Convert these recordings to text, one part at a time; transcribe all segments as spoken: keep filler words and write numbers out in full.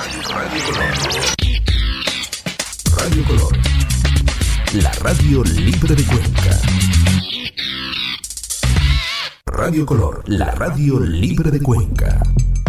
Radio Color. Radio Color. La radio libre de Cuenca. Radio Color, la radio libre de Cuenca.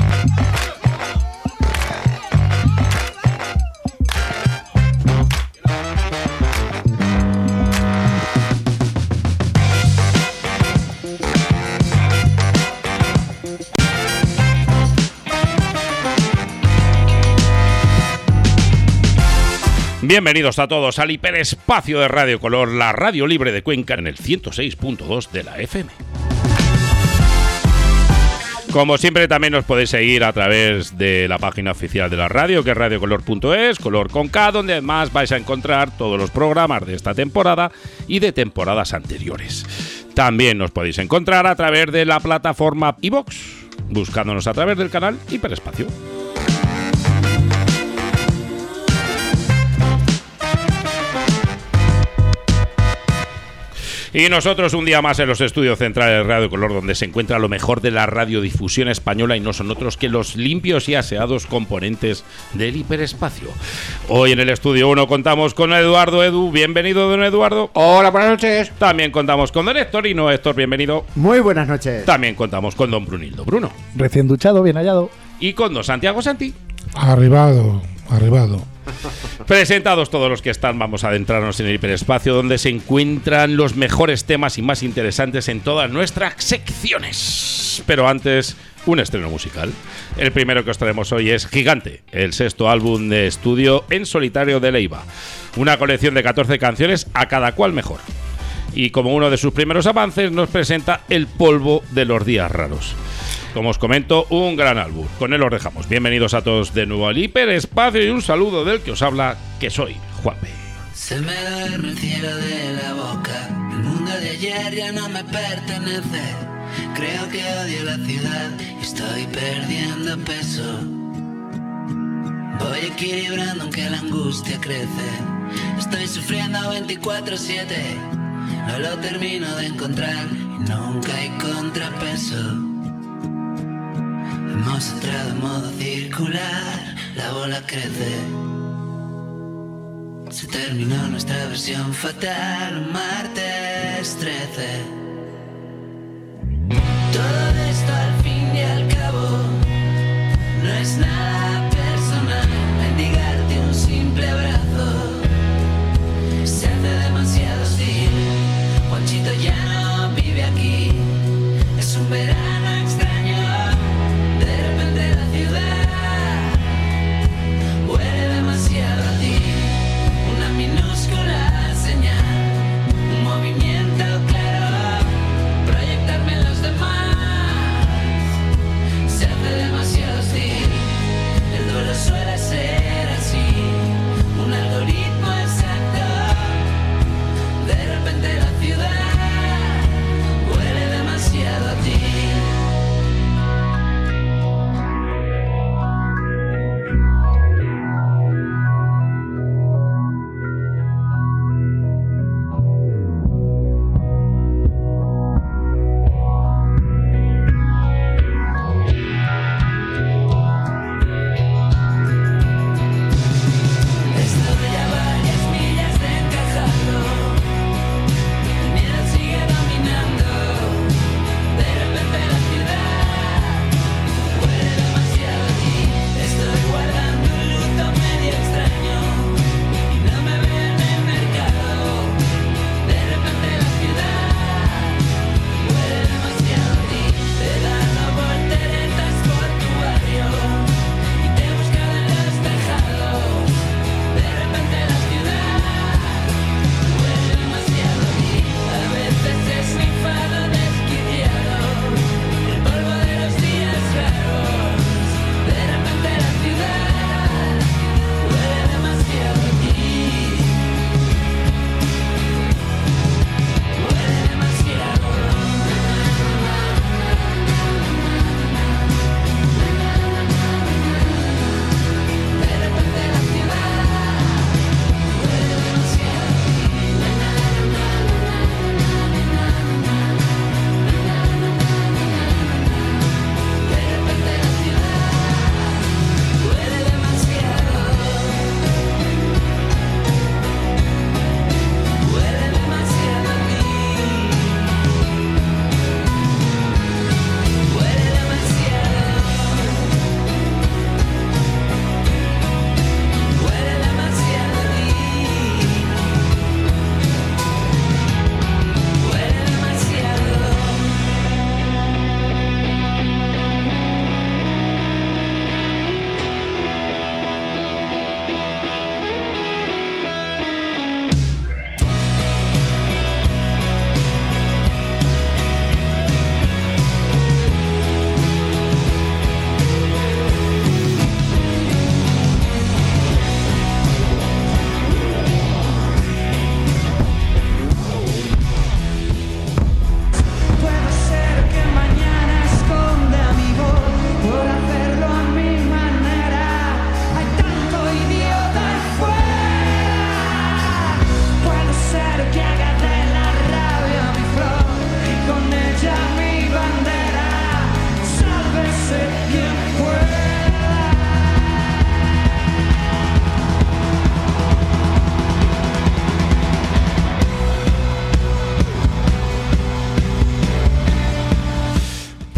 Bienvenidos a todos al hiperespacio de Radio Color, la radio libre de Cuenca en el ciento seis punto dos de la F M. Como siempre, también nos podéis seguir a través de la página oficial de la radio, que es radiocolor punto es, color con K, donde además vais a encontrar todos los programas de esta temporada y de temporadas anteriores. También nos podéis encontrar a través de la plataforma iVoox, buscándonos a través del canal Hiperespacio. Y nosotros un día más en los estudios centrales de Radio Color, donde se encuentra lo mejor de la radiodifusión española y no son otros que los limpios y aseados componentes del hiperespacio. Hoy en el estudio uno contamos con Eduardo. Edu, bienvenido, don Eduardo. Hola, buenas noches. También contamos con don Héctor y no Héctor, bienvenido. Muy buenas noches. También contamos con don Brunildo. Bruno. Recién duchado, bien hallado. Y con don Santiago Santi. Arribado, arribado. Presentados todos los que están, vamos a adentrarnos en el hiperespacio, donde se encuentran los mejores temas y más interesantes en todas nuestras secciones. Pero antes, un estreno musical. El primero que os traemos hoy es Gigante, el sexto álbum de estudio en solitario de Leiva. Una colección de catorce canciones, a cada cual mejor. Y como uno de sus primeros avances, nos presenta El polvo de los días raros. Como os comento, un gran álbum. Con él os dejamos. Bienvenidos a todos de nuevo al hiperespacio y un saludo del que os habla, que soy Juanpe. Se me duerme el cielo de la boca. El mundo de ayer ya no me pertenece. Creo que odio la ciudad y estoy perdiendo peso. Voy equilibrando aunque la angustia crece. Estoy sufriendo veinticuatro siete. No lo termino de encontrar y nunca hay contrapeso. Hemos entrado en modo circular, la bola crece. Se terminó nuestra versión fatal, martes trece. Todo esto al fin y al cabo no es nada personal. Mendigarte un simple abrazo se hace demasiado hostil. Juanchito ya no vive aquí, es un verano extraño.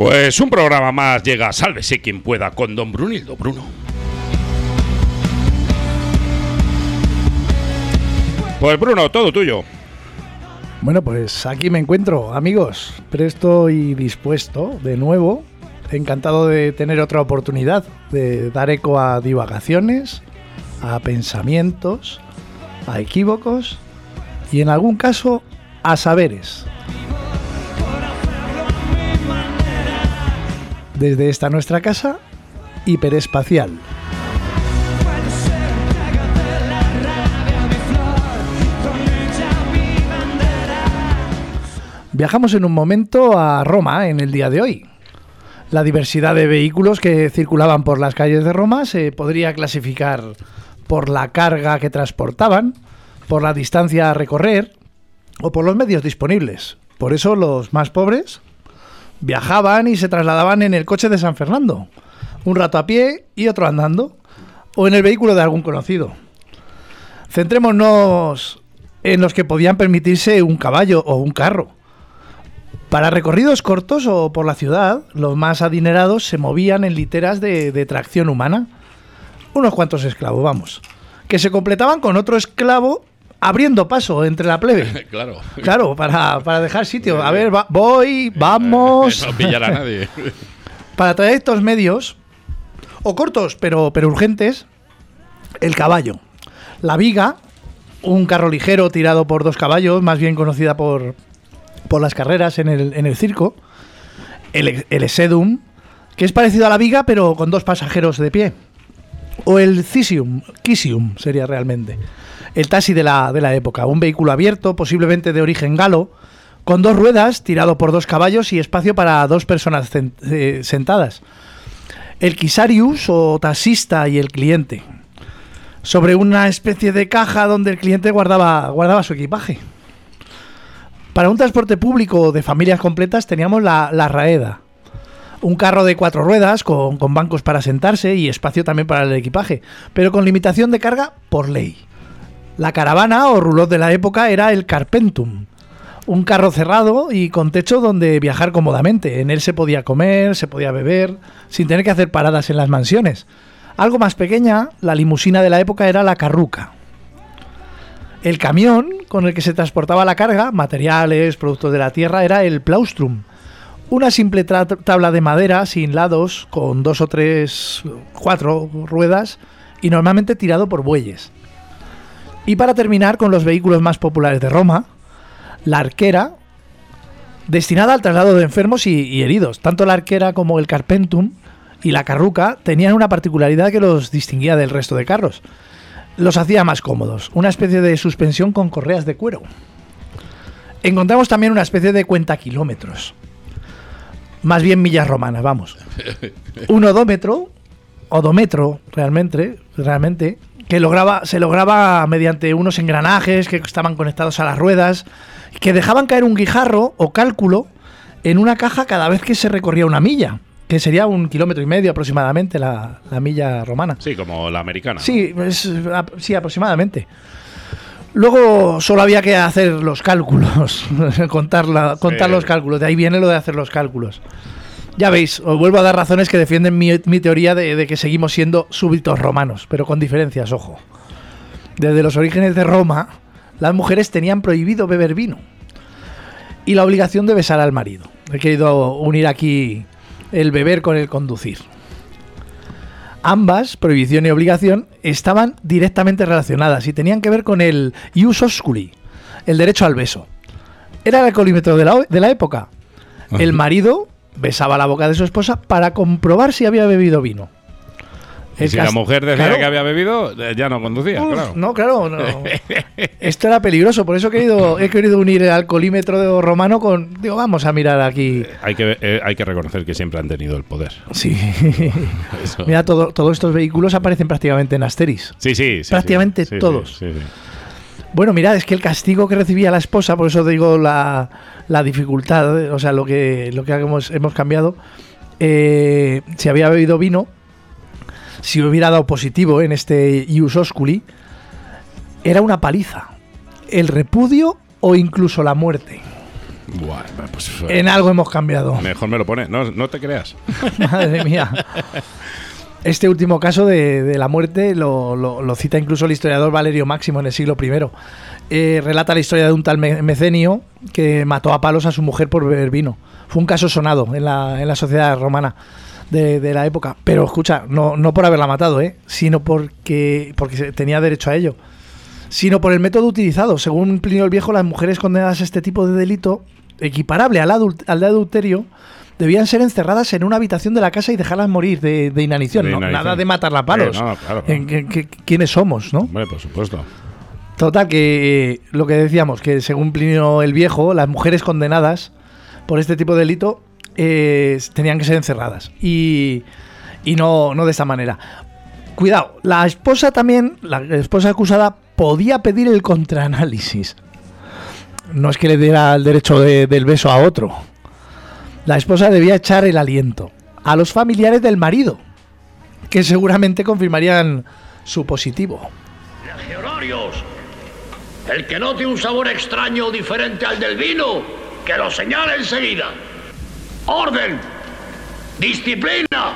Pues un programa más llega, sálvese quien pueda, con don Brunildo Bruno. Pues Bruno, todo tuyo. Bueno, pues aquí me encuentro, amigos, presto y dispuesto de nuevo. Encantado de tener otra oportunidad de dar eco a divagaciones, a pensamientos, a equívocos y en algún caso a saberes. Desde esta nuestra casa hiperespacial. Viajamos en un momento a Roma en el día de hoy. La diversidad de vehículos que circulaban por las calles de Roma se podría clasificar por la carga que transportaban, por la distancia a recorrer o por los medios disponibles. Por eso los más pobres viajaban y se trasladaban en el coche de San Fernando, un rato a pie y otro andando, o en el vehículo de algún conocido. Centrémonos en los que podían permitirse un caballo o un carro. Para recorridos cortos o por la ciudad, los más adinerados se movían en literas de, de tracción humana. Unos cuantos esclavos, vamos, que se completaban con otro esclavo abriendo paso entre la plebe. Claro. Claro, para, para dejar sitio. A ver, va, voy, vamos. No pillar a nadie. Para traer estos medios, o cortos pero, pero urgentes, el caballo. La viga, un carro ligero tirado por dos caballos, más bien conocida por... por las carreras en el, en el circo, el, el Esedum, que es parecido a la viga pero con dos pasajeros de pie, o el Cisium, Kisium sería realmente, el taxi de la, de la época, un vehículo abierto, posiblemente de origen galo, con dos ruedas, tirado por dos caballos y espacio para dos personas cent, eh, sentadas. El Kisarius o taxista y el cliente, sobre una especie de caja donde el cliente guardaba, guardaba su equipaje. Para un transporte público de familias completas teníamos la, la Raeda, un carro de cuatro ruedas con, con bancos para sentarse y espacio también para el equipaje, pero con limitación de carga por ley. La caravana o roulotte de la época era el Carpentum, un carro cerrado y con techo donde viajar cómodamente. En él se podía comer, se podía beber, sin tener que hacer paradas en las mansiones. Algo más pequeña, la limusina de la época era la carruca. El camión con el que se transportaba la carga, materiales, productos de la tierra, era el plaustrum, una simple tra- tabla de madera sin lados, con dos o tres, cuatro ruedas y normalmente tirado por bueyes. Y para terminar con los vehículos más populares de Roma, la arquera, destinada al traslado de enfermos y, y heridos. Tanto la arquera como el carpentum y la carruca tenían una particularidad que los distinguía del resto de carros. Los hacía más cómodos, una especie de suspensión con correas de cuero. Encontramos también una especie de cuentakilómetros, más bien millas romanas, vamos. Un odómetro, odómetro realmente, realmente, que lograba, se lograba mediante unos engranajes que estaban conectados a las ruedas, que dejaban caer un guijarro o cálculo en una caja cada vez que se recorría una milla, que sería un kilómetro y medio aproximadamente la, la milla romana. Sí, como la americana. Sí, es, sí, aproximadamente. Luego solo había que hacer los cálculos, contar, la, contar sí. los cálculos. De ahí viene lo de hacer los cálculos. Ya veis, os vuelvo a dar razones que defienden mi, mi teoría de, de que seguimos siendo súbditos romanos, pero con diferencias, ojo. Desde los orígenes de Roma, las mujeres tenían prohibido beber vino y la obligación de besar al marido. He querido unir aquí el beber con el conducir. Ambas, prohibición y obligación, estaban directamente relacionadas y tenían que ver con el ius osculi, el derecho al beso. Era el alcoholímetro de la, de la época. El marido besaba la boca de su esposa para comprobar si había bebido vino. Y si la mujer decía claro, que había bebido, ya no conducía, uf, claro. No, claro, no. Esto era peligroso, por eso he querido, he querido unir el alcoholímetro romano con... Digo, vamos a mirar aquí... Hay que, eh, hay que reconocer que siempre han tenido el poder. Sí. Mira, todo, todos estos vehículos aparecen prácticamente en Asterix. Sí, sí. sí prácticamente sí, todos. Sí, sí, sí. Bueno, mirad, es que el castigo que recibía la esposa, por eso digo la, la dificultad, o sea, lo que, lo que hemos, hemos cambiado, eh, si había bebido vino... Si hubiera dado positivo en este ius osculi, era una paliza, el repudio o incluso la muerte. Buah, pues, En algo hemos cambiado. Mejor me lo pone. No, no te creas. Madre mía. Este último caso de, de la muerte lo, lo, lo cita incluso el historiador Valerio Máximo en el siglo primero. Eh, relata la historia de un tal Mecenio que mató a palos a su mujer por beber vino. Fue un caso sonado en la, en la sociedad romana de, de la época. Pero escucha, no, no por haberla matado, ¿eh? sino porque, porque tenía derecho a ello, sino por el método utilizado. Según Plinio el Viejo, las mujeres condenadas a este tipo de delito, equiparable al, adult, al de adulterio, debían ser encerradas en una habitación de la casa y dejarlas morir de, de inanición. De No, inanición. nada de matarla a palos. Eh, no, claro, claro. ¿En, qué- qué- ¿Quiénes somos, no? Hombre, por supuesto. Total, que eh, lo que decíamos, que según Plinio el Viejo, las mujeres condenadas por este tipo de delito eh, tenían que ser encerradas. Y, y no, no de esta manera. Cuidado, la esposa también, la esposa acusada, podía pedir el contraanálisis. No es que le diera el derecho de- del beso a otro. La esposa debía echar el aliento a los familiares del marido, que seguramente confirmarían su positivo. Legionarios, el que note un sabor extraño o diferente al del vino, que lo señale enseguida. Orden, disciplina,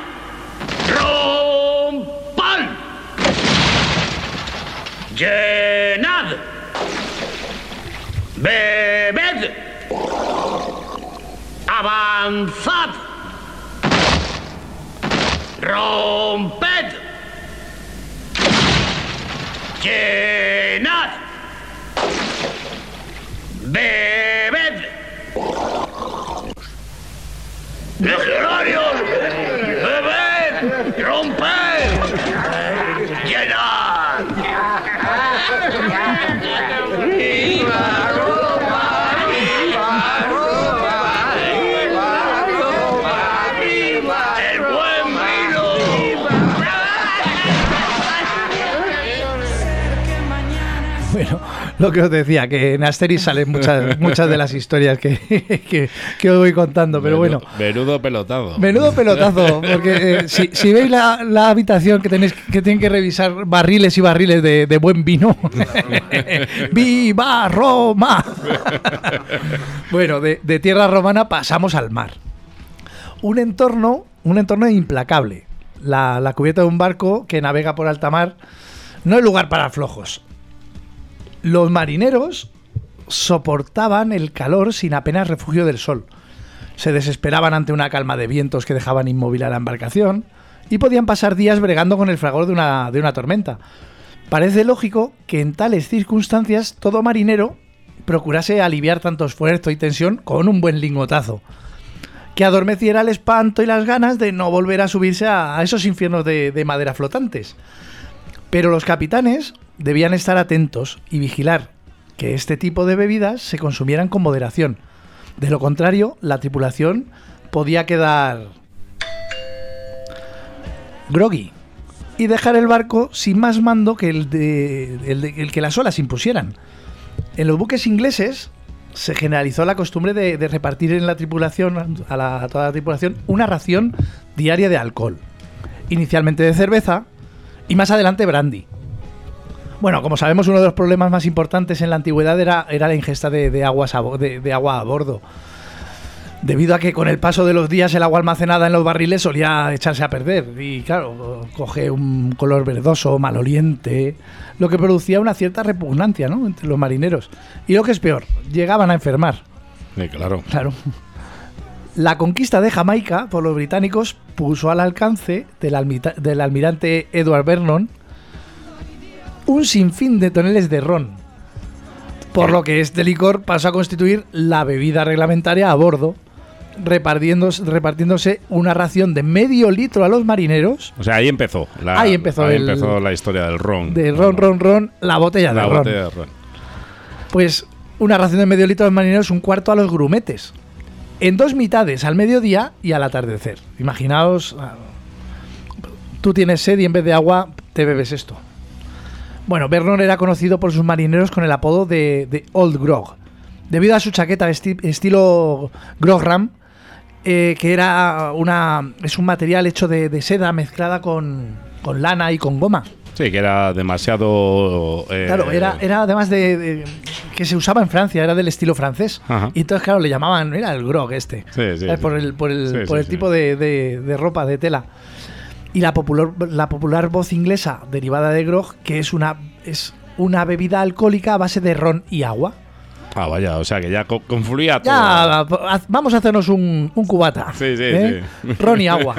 rompan, llenad, bebed, avanzad, romped, llenad, bebed. Legionarios, bebed, romped, llenad. ¡Viva Roma! ¡Viva Roma! ¡Viva Roma! ¡Viva el buen vino! Bueno, lo que os decía, que en Asterix salen muchas, muchas de las historias que, que, que os voy contando, pero bueno. Menudo pelotado. Menudo pelotazo, porque eh, si, si veis la, la habitación que tenéis que tienen que revisar barriles y barriles de, de buen vino. ¡Viva Roma! Bueno, de, de tierra romana pasamos al mar. Un entorno, un entorno implacable. La, la cubierta de un barco que navega por alta mar no es lugar para flojos. Los marineros soportaban el calor sin apenas refugio del sol. Se desesperaban ante una calma de vientos que dejaban inmóvil a la embarcación y podían pasar días bregando con el fragor de una, de una tormenta. Parece lógico que en tales circunstancias todo marinero procurase aliviar tanto esfuerzo y tensión con un buen lingotazo, que adormeciera el espanto y las ganas de no volver a subirse a, a esos infiernos de, de madera flotantes. Pero los capitanes debían estar atentos y vigilar que este tipo de bebidas se consumieran con moderación. De lo contrario, la tripulación podía quedar groggy y dejar el barco sin más mando que el, de, el, de, el que las olas impusieran. En los buques ingleses se generalizó la costumbre de, de repartir en la tripulación, a, la, a toda la tripulación, una ración diaria de alcohol. Inicialmente de cerveza y más adelante brandy. Bueno, como sabemos, uno de los problemas más importantes en la antigüedad era, era la ingesta de, de, aguas a, de, de agua a bordo. Debido a que con el paso de los días el agua almacenada en los barriles solía echarse a perder. Y claro, coge un color verdoso, maloliente, lo que producía una cierta repugnancia, ¿no?, entre los marineros. Y lo que es peor, llegaban a enfermar. Sí, claro. Claro. La conquista de Jamaica por los británicos puso al alcance del, almita- del almirante Edward Vernon un sinfín de toneles de ron, por lo que este licor pasó a constituir la bebida reglamentaria a bordo, repartiéndose, repartiéndose una ración de medio litro a los marineros. O sea, ahí empezó. La, Ahí empezó ahí el- empezó la historia del ron. De ron, ron, ron, la botella La de ron. botella de ron. Pues una ración de medio litro a los marineros, un cuarto a los grumetes, en dos mitades, al mediodía y al atardecer. Imaginaos, ah, tú tienes sed y en vez de agua te bebes esto. Bueno, Vernon era conocido por sus marineros con el apodo de, de Old Grog, debido a su chaqueta esti- estilo Grogram, eh, que era una es un material hecho de, de seda mezclada con, con lana y con goma. Sí, que era demasiado... Eh, claro, era, era además de, de... que se usaba en Francia, era del estilo francés. Ajá. Y entonces, claro, le llamaban... Era el grog este. Sí, sí, ¿sabes? sí. Por el, por el, Sí, por sí, el sí. tipo de, de, de ropa, de tela. Y la popular, la popular voz inglesa derivada de grog, que es una, es una bebida alcohólica a base de ron y agua. Ah, vaya, o sea que ya co- confluía todo. Ya, haz- vamos a hacernos un, un cubata. Sí, sí, ¿eh? sí. Ron y agua.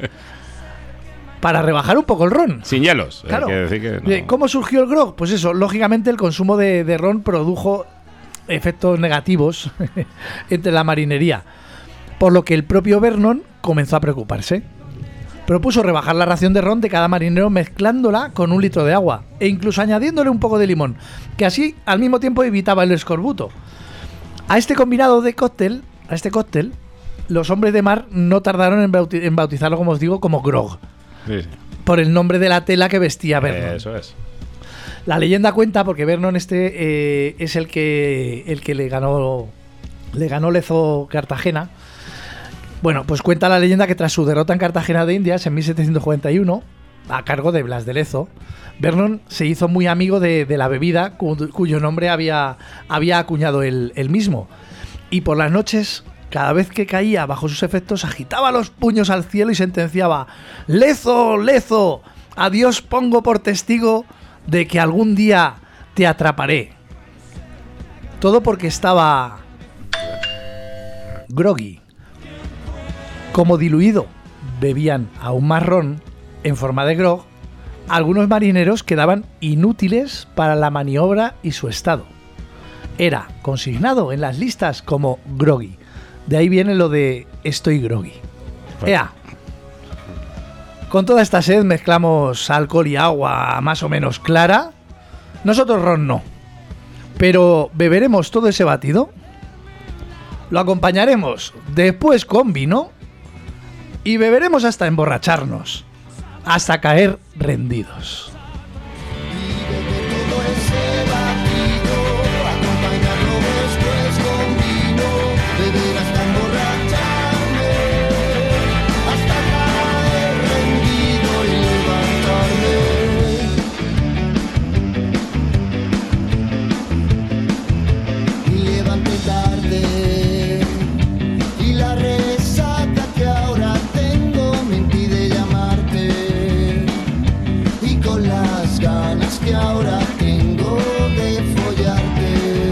Para rebajar un poco el ron. Sin hielos. Claro. Hay que decir que no. Eh, ¿Cómo surgió el grog? Pues eso, lógicamente el consumo de, de ron produjo efectos negativos entre la marinería, por lo que el propio Vernon comenzó a preocuparse. Propuso rebajar la ración de ron de cada marinero mezclándola con un litro de agua e incluso añadiéndole un poco de limón, que así al mismo tiempo evitaba el escorbuto. A este combinado de cóctel, a este cóctel, los hombres de mar no tardaron en, bauti- en bautizarlo, como os digo, como grog, Sí, sí. por el nombre de la tela que vestía Vernon. Eso es. La leyenda cuenta, porque Vernon este eh, es el que el que le ganó le ganó Lezo Cartagena. Bueno, pues cuenta la leyenda que tras su derrota en Cartagena de Indias en mil setecientos cuarenta y uno, a cargo de Blas de Lezo, Vernon se hizo muy amigo de, de la bebida cu- cuyo nombre había, había acuñado él, él mismo. Y por las noches, cada vez que caía bajo sus efectos, agitaba los puños al cielo y sentenciaba: «Lezo, Lezo, a Dios pongo por testigo de que algún día te atraparé». Todo porque estaba groggy. Como diluido bebían aún más ron en forma de grog, algunos marineros quedaban inútiles para la maniobra y su estado. Era consignado en las listas como groggy. De ahí viene lo de estoy groggy. Ea. Con toda esta sed mezclamos alcohol y agua más o menos clara. Nosotros ron no. Pero beberemos todo ese batido. Lo acompañaremos después con vino. Y beberemos hasta emborracharnos. Hasta caer rendidos. Que ahora tengo de follarte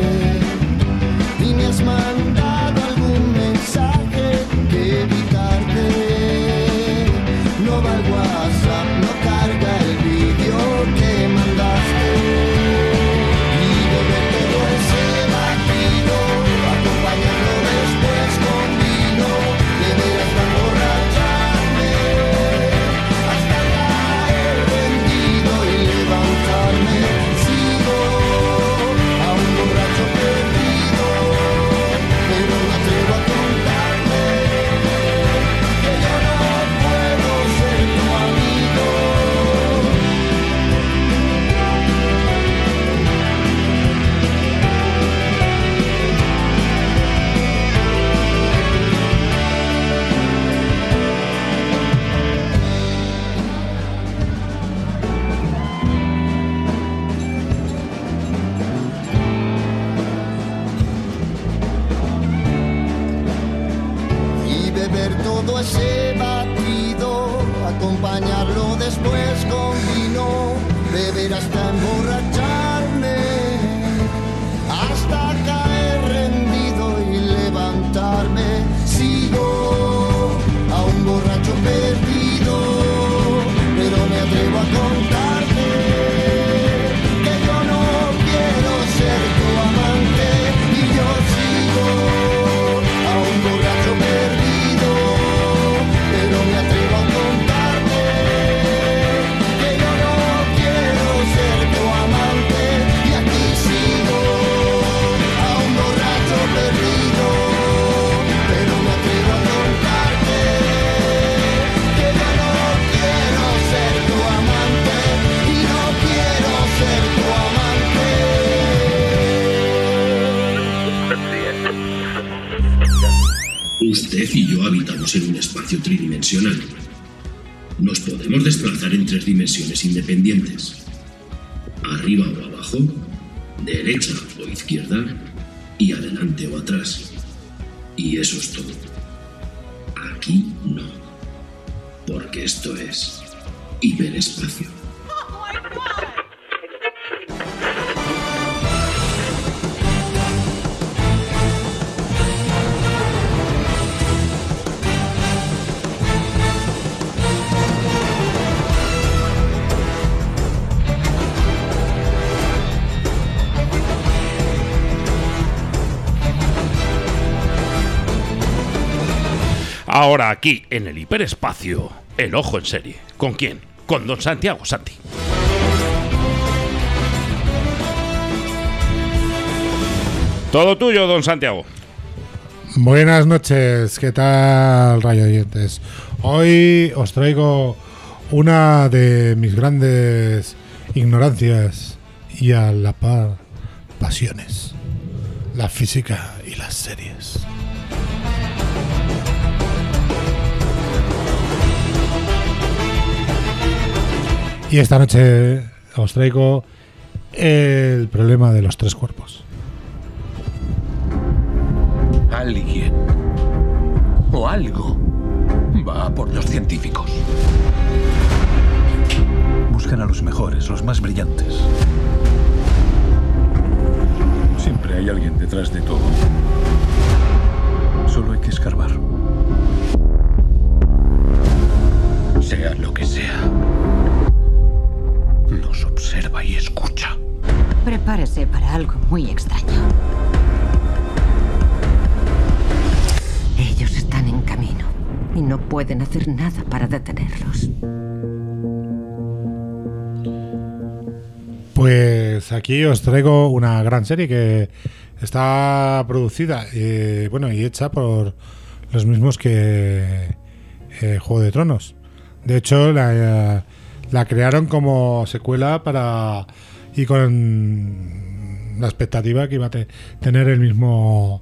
y me has mandado algún mensaje que evitarte. No va el WhatsApp, no carga el vídeo que mandaste y beber todo ese batido, acompañarlo después con vino, beber hasta emborracharme, hasta caer rendido y levantarme. Sigo a un borracho perdido, pero me atrevo a contarme que yo no puedo ser tu amigo. Y beber todo ese batido, acompañarlo después con vino, beber hasta emborracharme, hasta caer rendido y levantarme. Sigo a un borracho perdido, pero me atrevo a contarte que yo no quiero ser tu amante y yo sigo a un borracho perdido, pero me atrevo a contarte que yo no quiero ser tu amante y aquí sigo a un borracho perdido, pero me atrevo a contarte que yo no quiero ser tu amante y no quiero ser tu amante. Usted y yo habitamos en un espacio tridimensional. Nos podemos desplazar en tres dimensiones independientes. arriba o abajo, derecha o izquierda, y adelante o atrás. Y eso es todo. Aquí no. Porque esto es hiperespacio. Ahora aquí, en el hiperespacio, el ojo en serie. ¿Con quién? Con don Santiago Santi. Todo tuyo, don Santiago. Buenas noches, ¿qué tal, radio oyentes? Hoy os traigo una de mis grandes ignorancias y a la par pasiones: la física y las series. Y esta noche os traigo el problema de los tres cuerpos. Alguien o algo va por los científicos. Buscan a los mejores, los más brillantes. Siempre hay alguien detrás de todo. Solo hay que escarbar. Sea lo que sea. Nos observa y escucha. Prepárese para algo muy extraño. Ellos están en camino y no pueden hacer nada para detenerlos. Pues aquí os traigo una gran serie que está producida eh, bueno, y hecha por los mismos que eh, Juego de Tronos. De hecho, la... Eh, La crearon como secuela para y con la expectativa que iba a te, tener el mismo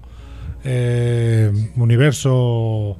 eh, universo o,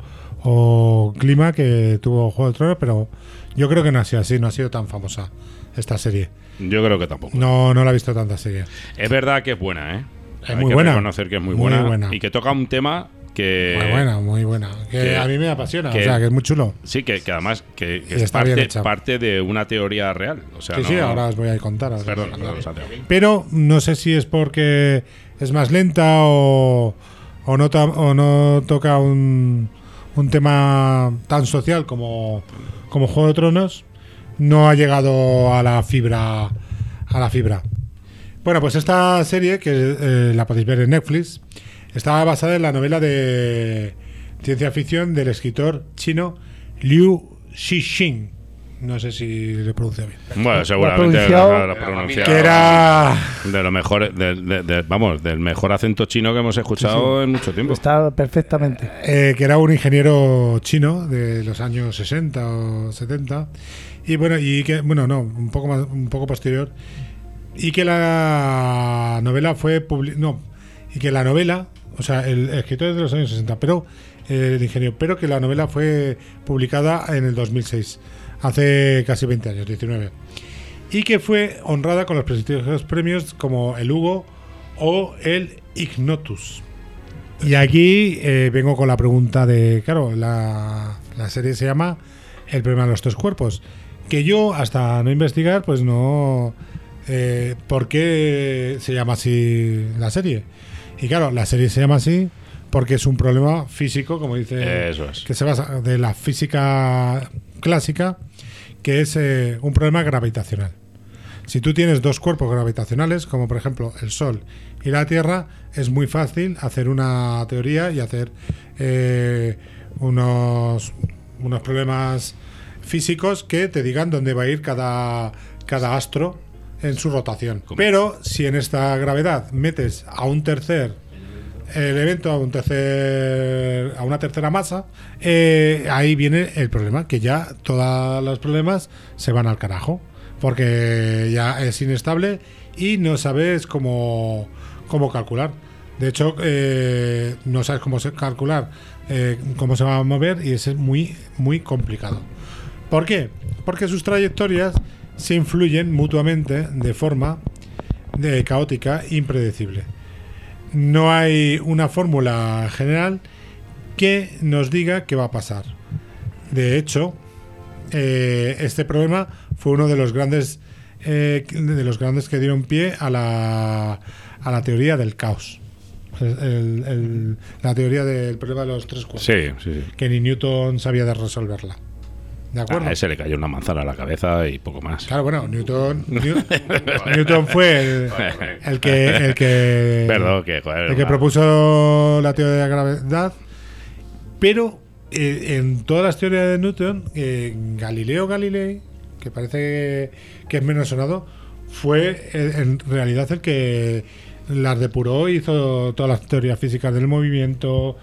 o clima que tuvo Juego de Tronos, pero yo creo que no ha sido así, no ha sido tan famosa esta serie. Yo creo que tampoco. No, no la he visto tanta serie. Es verdad que es buena, ¿eh? Es Hay muy que buena. reconocer que es muy, Muy buena, buena. y que toca un tema que Muy buena, muy buena. Que, que- a mí me apasiona, que- o sea, que es muy chulo. sí, que, que además que, que Y es está bien parte, hecha. parte de una teoría real. O sea, Sí, no, sí, ahora os voy a contar. os voy a Perdón, contar. perdón, Santiago. Pero no sé si es porque es más lenta o, o, no, ta- o no toca un, un tema tan social como, como Juego de Tronos. No ha llegado a la fibra. A la fibra. Bueno, pues esta serie, que eh, la podéis ver en Netflix, está basada en la novela de ciencia ficción del escritor chino Liu Cixin. No sé si lo pronuncio bien. Bueno, seguramente pronunciado- la, la pronunciado Que era... de lo mejor, de, de- de- vamos, del mejor acento chino que hemos escuchado en mucho tiempo. Está perfectamente. Eh, que era un ingeniero chino de los años sesenta o setenta, y bueno, y que bueno, no, un poco más, un poco posterior, y que la novela fue publi- no, y que la novela, o sea, el escritor es de los años sesenta, pero eh, el ingeniero, pero que la novela fue publicada en el dos mil seis, hace casi veinte años, diecinueve, y que fue honrada con los prestigiosos premios como el Hugo o el Ignotus. Y aquí eh, vengo con la pregunta de, claro, la, la serie se llama El problema de los tres cuerpos, que yo hasta no investigar, pues no... Eh, ¿Por qué se llama así la serie? Y claro, la serie se llama así porque es un problema físico, como dice, Eso es. que se basa de la física clásica, que es eh, un problema gravitacional. Si tú tienes dos cuerpos gravitacionales, como por ejemplo el Sol y la Tierra, es muy fácil hacer una teoría y hacer eh, unos, unos problemas físicos que te digan dónde va a ir cada, cada astro en su rotación. ¿Cómo? Pero si en esta gravedad metes a un tercer elemento, a un tercer, a una tercera masa, eh, ahí viene el problema, que ya todos los problemas se van al carajo, porque ya es inestable y no sabes cómo, cómo calcular. De hecho, eh, no sabes cómo se- calcular eh, cómo se va a mover, y es muy, muy complicado. ¿Por qué? Porque sus trayectorias se influyen mutuamente de forma de caótica e impredecible. No hay una fórmula general que nos diga qué va a pasar. De hecho, eh, este problema fue uno de los grandes eh, de los grandes que dieron pie a la, a la teoría del caos. El, el, la teoría del problema de los tres cuerpos. Sí, sí, sí. Que ni Newton sabía de resolverla. ¿De acuerdo? A ese le cayó una manzana a la cabeza y poco más. Claro, bueno, Newton New, Newton fue el, el que el que, Perdón, que, joder, el que una... propuso la teoría de la gravedad, pero eh, en todas las teorías de Newton, eh, Galileo Galilei, que parece que, que es menos sonado, fue eh, en realidad el que las depuró y hizo todas las teorías físicas del movimiento,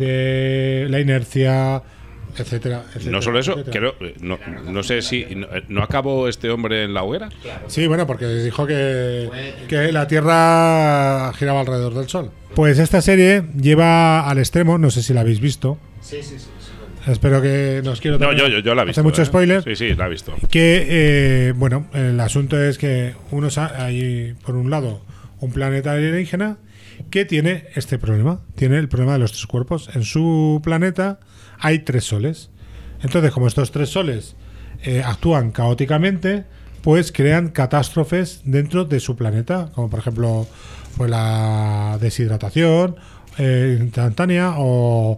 de la inercia, etcétera, etcétera. No solo eso, etcétera. creo, no, no sé si no, no acabó este hombre en la hoguera. Sí, bueno, porque dijo que, que la Tierra giraba alrededor del Sol. Pues esta serie lleva al extremo, no sé si la habéis visto. Sí, sí, sí. Espero que nos quiero. No, yo, yo, yo la he visto. Hace mucho eh. spoiler. Sí, sí, la he visto. Que, eh, bueno, el asunto es que uno hay, por un lado, un planeta alienígena que tiene este problema. Tiene el problema de los tres cuerpos. En su planeta hay tres soles. Entonces, como estos tres soles eh, actúan caóticamente, pues crean catástrofes dentro de su planeta, como por ejemplo pues la deshidratación eh, instantánea o,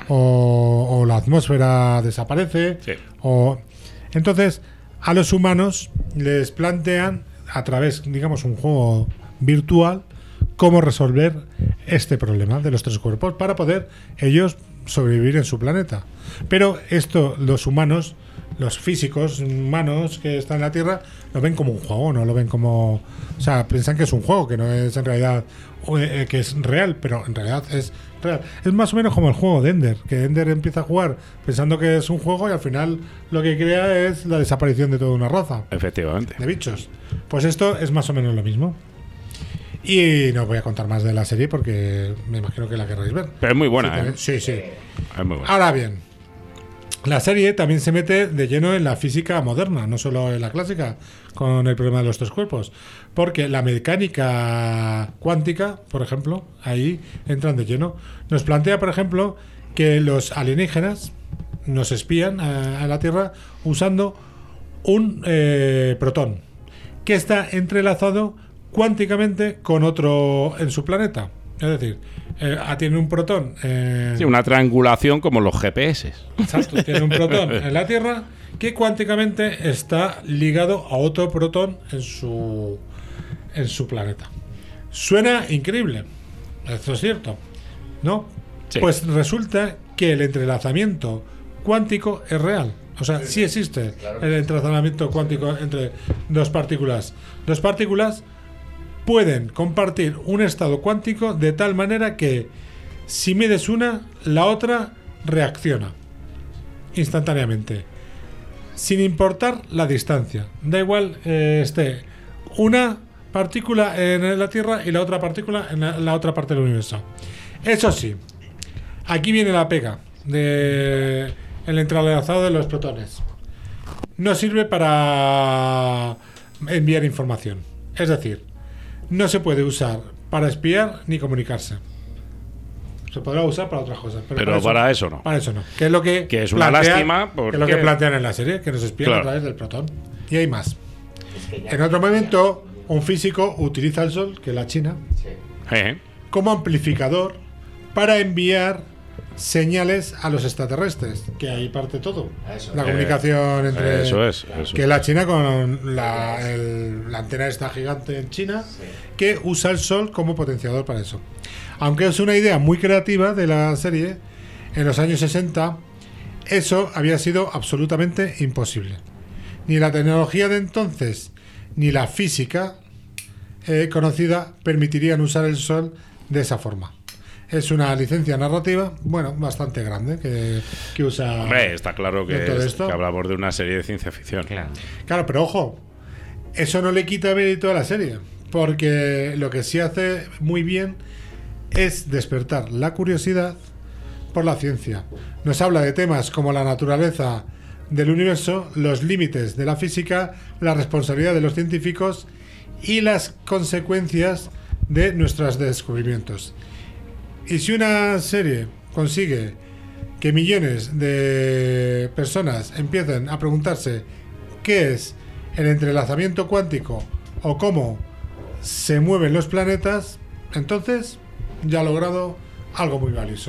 o, o la atmósfera desaparece. Sí. O entonces a los humanos les plantean a través, digamos, un juego virtual cómo resolver este problema de los tres cuerpos para poder ellos sobrevivir en su planeta. Pero esto los humanos, los físicos humanos que están en la Tierra, lo ven como un juego, no lo ven como... O sea, piensan que es un juego, que no es en realidad... Eh, que es real, pero en realidad es real. Es más o menos como el juego de Ender, que Ender empieza a jugar pensando que es un juego y al final lo que crea es la desaparición de toda una raza. Efectivamente. De bichos. Pues esto es más o menos lo mismo. Y no os voy a contar más de la serie porque me imagino que la querréis ver. Pero es muy buena, sí, ¿eh? Sí, sí. Es muy buena. Ahora bien, la serie también se mete de lleno en la física moderna, no solo en la clásica, con el problema de los tres cuerpos. Porque la mecánica cuántica, por ejemplo, ahí entran de lleno. Nos plantea, por ejemplo, que los alienígenas nos espían a, a la Tierra usando un eh, protón que está entrelazado cuánticamente con otro en su planeta. Es decir, eh, tiene un protón. Eh, Sí, una triangulación como los G P S. Exacto, tiene un protón en la Tierra que cuánticamente está ligado a otro protón en su en su planeta. Suena increíble. Esto es cierto, ¿no? Sí. Pues resulta que el entrelazamiento cuántico es real. O sea, sí existe el entrelazamiento cuántico entre dos partículas. Dos partículas pueden compartir un estado cuántico de tal manera que si mides una, la otra reacciona instantáneamente, sin importar la distancia. Da igual eh, esté una partícula en la Tierra y la otra partícula en la, la otra parte del universo. Eso sí, aquí viene la pega de el entrelazado de los protones. No sirve para enviar información. Es decir, no se puede usar para espiar ni comunicarse. Se podrá usar para otras cosas. Pero, Pero para, para eso, eso no. Para eso no. Que es lo que, Que es una plantea- lástima que es lo porque- que plantean en la serie, que nos espían Claro. a través del protón. Y hay más. En otro momento, un físico utiliza el Sol, que es la China, Eh, como amplificador para enviar señales a los extraterrestres, que ahí parte todo. La Eh, comunicación entre... eso es, eso que es. la China con la, el- la antena esta gigante en China, que usa el Sol como potenciador para eso. Aunque es una idea muy creativa de la serie, en los años sesenta eso había sido absolutamente imposible. Ni la tecnología de entonces, ni la física eh, conocida permitirían usar el Sol de esa forma. Es una licencia narrativa, bueno, bastante grande que, que usa... Hombre, está claro que, de todo es- esto. que hablamos de una serie de ciencia ficción. Claro. Claro, pero ojo, eso no le quita mérito a la serie, porque lo que sí hace muy bien es despertar la curiosidad por la ciencia. Nos habla de temas como la naturaleza del universo, los límites de la física, la responsabilidad de los científicos y las consecuencias de nuestros descubrimientos. Y si una serie consigue que millones de personas empiecen a preguntarse qué es el entrelazamiento cuántico o cómo se mueven los planetas, entonces ya ha logrado algo muy valioso.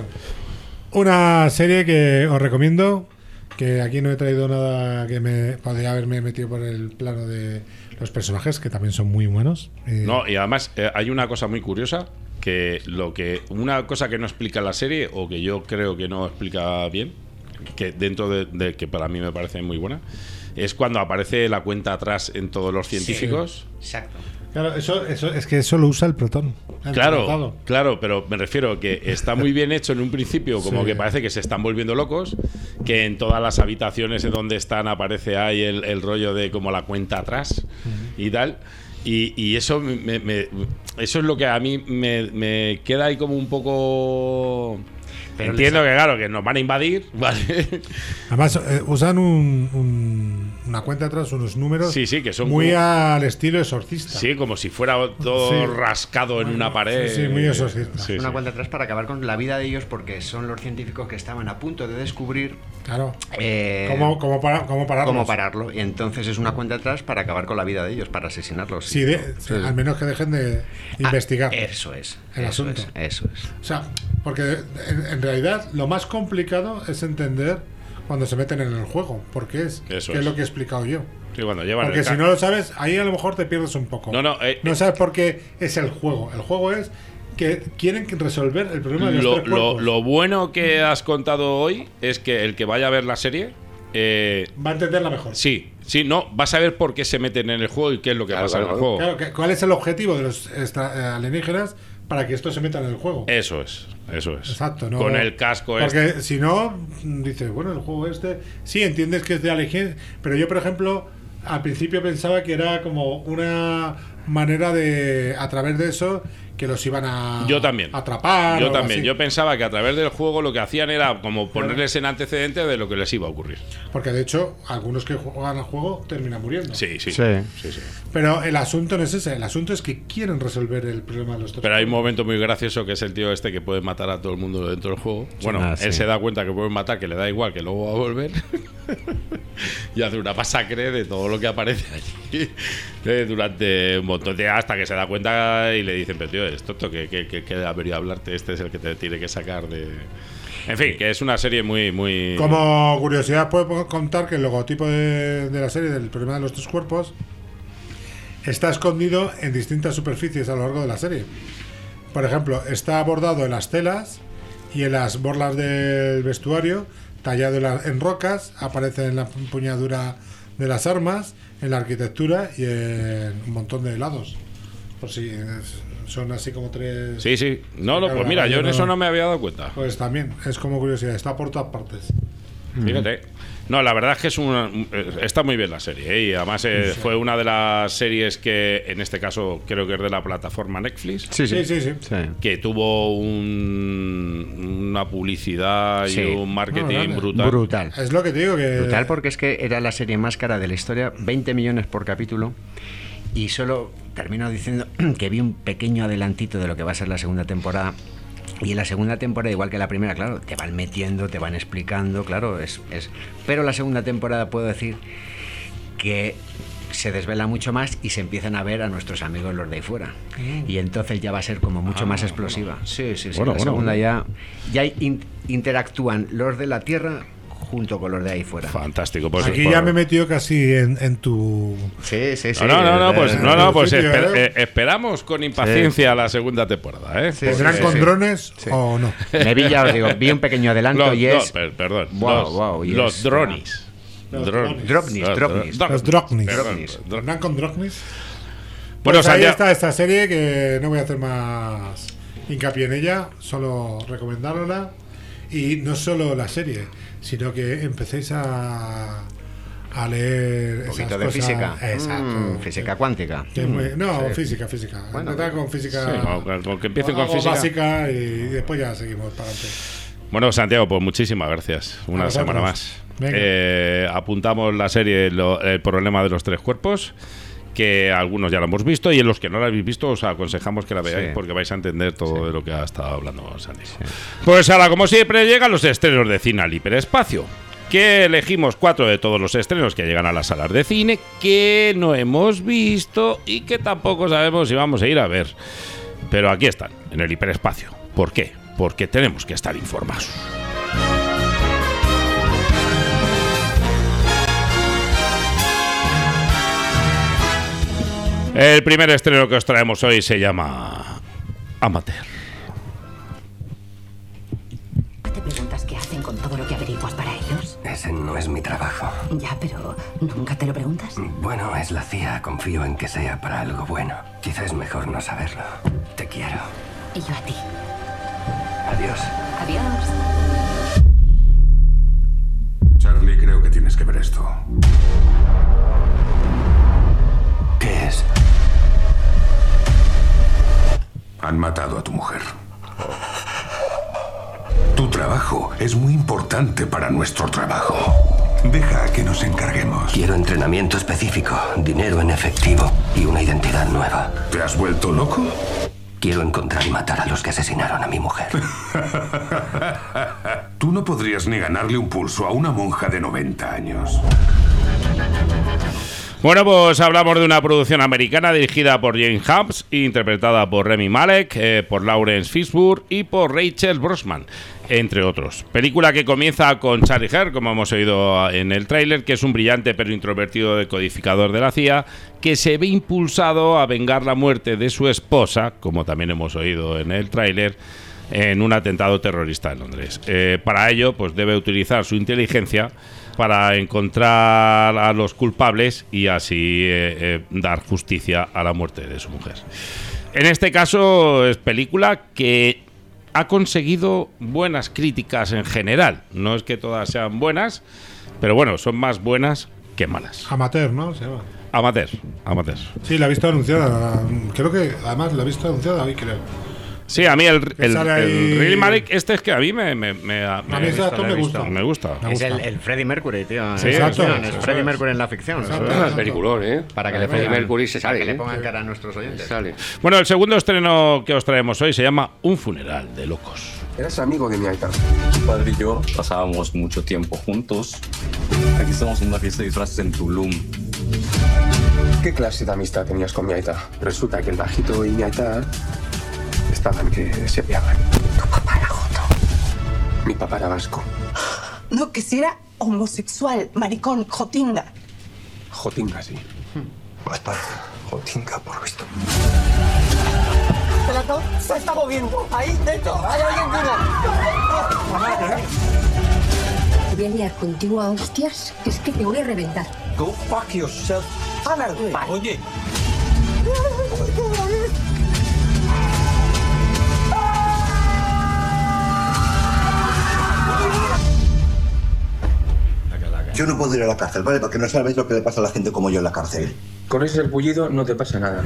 Una serie que os recomiendo, que aquí no he traído nada que me podría haberme metido por el plano de los personajes, que también son muy buenos. Eh, No, y además eh, hay una cosa muy curiosa, que lo que una cosa que no explica la serie, o que yo creo que no explica bien, que dentro de, de que para mí me parece muy buena, es cuando aparece la cuenta atrás en todos los científicos. Sí, exacto. Claro, eso, eso es que eso lo usa el protón. El Claro, tratado. claro, pero me refiero que está muy bien hecho en un principio, como Sí. que parece que se están volviendo locos, que en todas las habitaciones en donde están aparece ahí el, el rollo de como la cuenta atrás uh-huh. y tal. Y, y eso me, me- eso es lo que a mí me, me queda ahí como un poco... Pero Entiendo les- que claro, que nos van a invadir, ¿vale? Además, eh, usan un, un- una cuenta atrás, unos números Sí, sí, que son muy como- al estilo exorcista. Sí, como si fuera todo Sí. rascado en una pared. Sí, sí, muy exorcista. Sí, Una sí. cuenta atrás para acabar con la vida de ellos, porque son los científicos que estaban a punto de descubrir Claro. eh, ¿Cómo, cómo, para, cómo pararlos? cómo pararlo. Y entonces es una cuenta atrás para acabar con la vida de ellos, para asesinarlos. Sí, de- sí, al menos que dejen de Ah, investigar Eso es. el eso asunto. es, eso es. O sea, porque en, en realidad lo más complicado es entender cuando se meten en el juego, porque es, Eso que es es. lo que he explicado yo. Sí, cuando llevan Porque el si ca- no lo sabes, ahí a lo mejor te pierdes un poco. No, no, eh, no eh. sabes por qué es el juego. El juego es que quieren resolver el problema de los Lo, tres lo, cuerpos. lo bueno que has contado hoy es que el que vaya a ver la serie, eh, Va a entenderla mejor. sí, sí, no, va a saber por qué se meten en el juego y qué es lo que Claro, pasa en el claro. juego. Claro, que- ¿cuál es el objetivo de los extra- eh, alienígenas para que esto se meta en el juego? Eso es, eso es. Exacto, ¿no? Con el casco Porque este. si no, mm, dices, bueno, el juego este, sí, entiendes que es de alienígenas, pero yo, por ejemplo, al principio pensaba que era como una manera de, a través de eso, que los iban a Yo también. atrapar. o Yo algo también. así. Yo pensaba que a través del juego lo que hacían era como ponerles en antecedente de lo que les iba a ocurrir. Porque de hecho, algunos que juegan al juego terminan muriendo. Sí, sí. Sí. sí, sí. Pero el asunto no es ese, el asunto es que quieren resolver el problema de los tres. Pero hay un momento muy gracioso que es el tío este que puede matar a todo el mundo dentro del juego. Bueno, Ah, él sí. se da cuenta que puede matar, que le da igual, que luego va a volver. Y hace una masacre de todo lo que aparece allí eh, durante un montón de hasta que se da cuenta y le dicen, pero tío, eres tonto, que, que, que, que debería hablarte, este es el que te tiene que sacar de... En fin, que es una serie muy... muy Como curiosidad, puedo contar que el logotipo de, de la serie del problema de los tres cuerpos está escondido en distintas superficies a lo largo de la serie. Por ejemplo, está bordado en las telas y en las borlas del vestuario, tallado en, la- en rocas, aparece en la empuñadura de las armas, en la arquitectura y en un montón de lados. Por si es- son así como tres. Sí, sí. No, no, Claro, pues mira, yo en no- eso no me había dado cuenta. Pues también, es como curiosidad, está por todas partes. Fíjate. No, la verdad es que es una, está muy bien la serie, ¿eh? Y además eh, fue una de las series que, en este caso, creo que es de la plataforma Netflix, Sí, Sí, sí, sí. Sí. que tuvo un- una publicidad Sí. y un marketing No, brutal. Brutal. Es lo que te digo que. Brutal, porque es que era la serie más cara de la historia, veinte millones por capítulo, y solo termino diciendo que vi un pequeño adelantito de lo que va a ser la segunda temporada. Y en la segunda temporada, igual que la primera, claro, te van metiendo, te van explicando, claro, es, es... Pero la segunda temporada puedo decir que se desvela mucho más y se empiezan a ver a nuestros amigos los de ahí fuera. Y entonces ya va a ser como mucho Ah, más explosiva. Sí, sí, sí. Bueno, la bueno, segunda bueno. ya, ya in- interactúan los de la Tierra junto con los de ahí fuera. Fantástico. Pues, Aquí por- ya me he metido casi en, en tu. Sí, sí, sí. No, no, no, no, pues, no, no, pues sitio, esper- ¿eh? eh, esperamos con impaciencia la segunda temporada, ¿eh? Sí, ¿Vendrán sí, con sí. drones Sí. o no? Me vi, ya os digo, vi un pequeño adelanto Los, y no, es... per- perdón, Wow, los, wow, y los es- dronis. Los Dronis. Dropnis, Los- dropnis. dro- Los Drognis. Perdón, Dropnis. dro- ¿Vendrán con drones? Bueno, Pues ahí Santiago- está esta serie que no voy a hacer más hincapié en ella, solo recomendárosla. Y no solo la serie, sino que empecéis a, a leer. Un poquito esas de cosas. física. Exacto. Mm, física cuántica. Que es muy- no, Sí. física, física. Bueno, Empezar con física. Sí, con- con que empiecen con algo física. básica y después ya seguimos para adelante. Bueno, Santiago, pues muchísimas gracias. Una semana más. Eh, apuntamos la serie lo, El problema de los tres cuerpos, que algunos ya lo hemos visto, y en los que no la habéis visto os aconsejamos que la veáis, sí, porque vais a entender todo, sí, de lo que ha estado hablando Santiago. Sí. Pues ahora, como siempre, llegan los estrenos de Cine al Hiperespacio, que elegimos cuatro de todos los estrenos que llegan a las salas de cine que no hemos visto y que tampoco sabemos si vamos a ir a ver. Pero aquí están, en el Hiperespacio. ¿Por qué? Porque tenemos que estar informados. El primer estreno que os traemos hoy se llama Amateur. ¿Te preguntas qué hacen con todo lo que averiguas para ellos? Ese no es mi trabajo. Ya, pero ¿nunca te lo preguntas? Bueno, es la C I A. Confío en que sea para algo bueno. Quizá es mejor no saberlo. Te quiero. Y yo a ti. Adiós. Adiós. Charlie, creo que tienes que ver esto. ¿Qué es? Han matado a tu mujer. Tu trabajo es muy importante para nuestro trabajo. Deja que nos encarguemos. Quiero entrenamiento específico, dinero en efectivo y una identidad nueva. ¿Te has vuelto loco? Quiero encontrar y matar a los que asesinaron a mi mujer. Tú no podrías ni ganarle un pulso a una monja de noventa años. Bueno, pues hablamos de una producción americana dirigida por Jane Hubs, interpretada por Rami Malek, eh, por Lawrence Fishburne y por Rachel Brosnahan, entre otros. Película que comienza con Charlie Heard, como hemos oído en el tráiler, que es un brillante pero introvertido decodificador de la C I A, que se ve impulsado a vengar la muerte de su esposa, como también hemos oído en el tráiler, en un atentado terrorista en Londres. Eh, para ello, pues debe utilizar su inteligencia para encontrar a los culpables y así eh, eh, dar justicia a la muerte de su mujer. En este caso es película que ha conseguido buenas críticas en general. No es que todas sean buenas, pero bueno, son más buenas que malas. Amateur, ¿no? Se llama. Amateur, amateur. Sí, la he visto anunciada. Creo que además la he visto anunciada hoy, creo. Sí, a mí el, el, el, el Rami Malek, este es que a mí me me, me, a mí me, gusta, me, gusta. me gusta. Me gusta. Es el, el Freddie Mercury, tío. Sí, exacto. Ficción, es Freddie Mercury en la ficción. Es un peliculón, ¿eh? Para que, le pongan, Mercury se sale, para que ¿eh? le pongan cara a nuestros oyentes. Sale. Bueno, el segundo estreno que os traemos hoy se llama Un funeral de locos. Eras amigo de mi Aita. Su padre y yo pasábamos mucho tiempo juntos. Aquí estamos en una fiesta de disfraces en Tulum. ¿Qué clase de amistad tenías con mi Aita? Resulta que el bajito y mi Aita estaban que se piaban. Tu papá era joto. Mi papá era vasco. No, que si era homosexual, maricón, jotinga. Jotinga, sí. Bastante. Jotinga, por visto. El ataúd se está moviendo. Ahí dentro. Hay alguien vivo. Te voy a liar contigo a hostias. Es que te voy a reventar. Go fuck yourself. Ana, oye. Yo no puedo ir a la cárcel, ¿vale? Porque no sabéis lo que le pasa a la gente como yo en la cárcel. Con ese bullido no te pasa nada.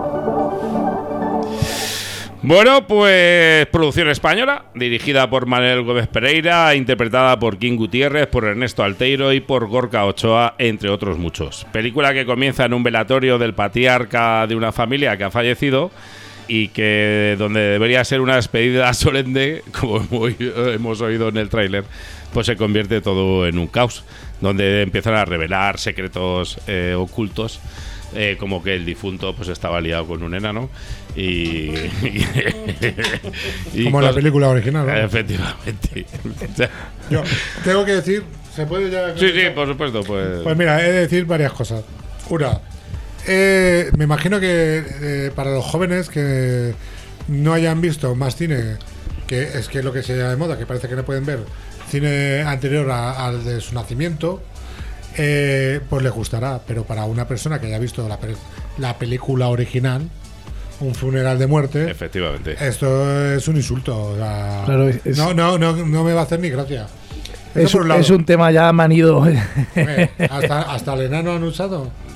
Bueno, pues producción española, dirigida por Manuel Gómez Pereira, interpretada por Kim Gutiérrez, por Ernesto Alteiro y por Gorka Ochoa, entre otros muchos. Película que comienza en un velatorio del patriarca de una familia que ha fallecido y que donde debería ser una despedida solemne, como hemos oído en el tráiler, pues se convierte todo en un caos, donde empiezan a revelar secretos eh, ocultos, eh, como que el difunto pues estaba liado con un enano y, y, y como en la película original, ¿no? Efectivamente. Yo tengo que decir, ¿se puede ya? Sí, sí, por supuesto. Pues, pues mira, he de decir varias cosas. Una, eh, me imagino que eh, para los jóvenes que no hayan visto más cine, que es que es lo que se llama de moda, que parece que no pueden ver cine anterior a, al de su nacimiento, eh, pues les gustará, pero para una persona que haya visto la, la película original, Un funeral de muerte, efectivamente, esto es un insulto. O sea, claro, es, no, no, no, no me va a hacer ni gracia. Es un, es un tema ya manido. Hasta, hasta el enano han usado.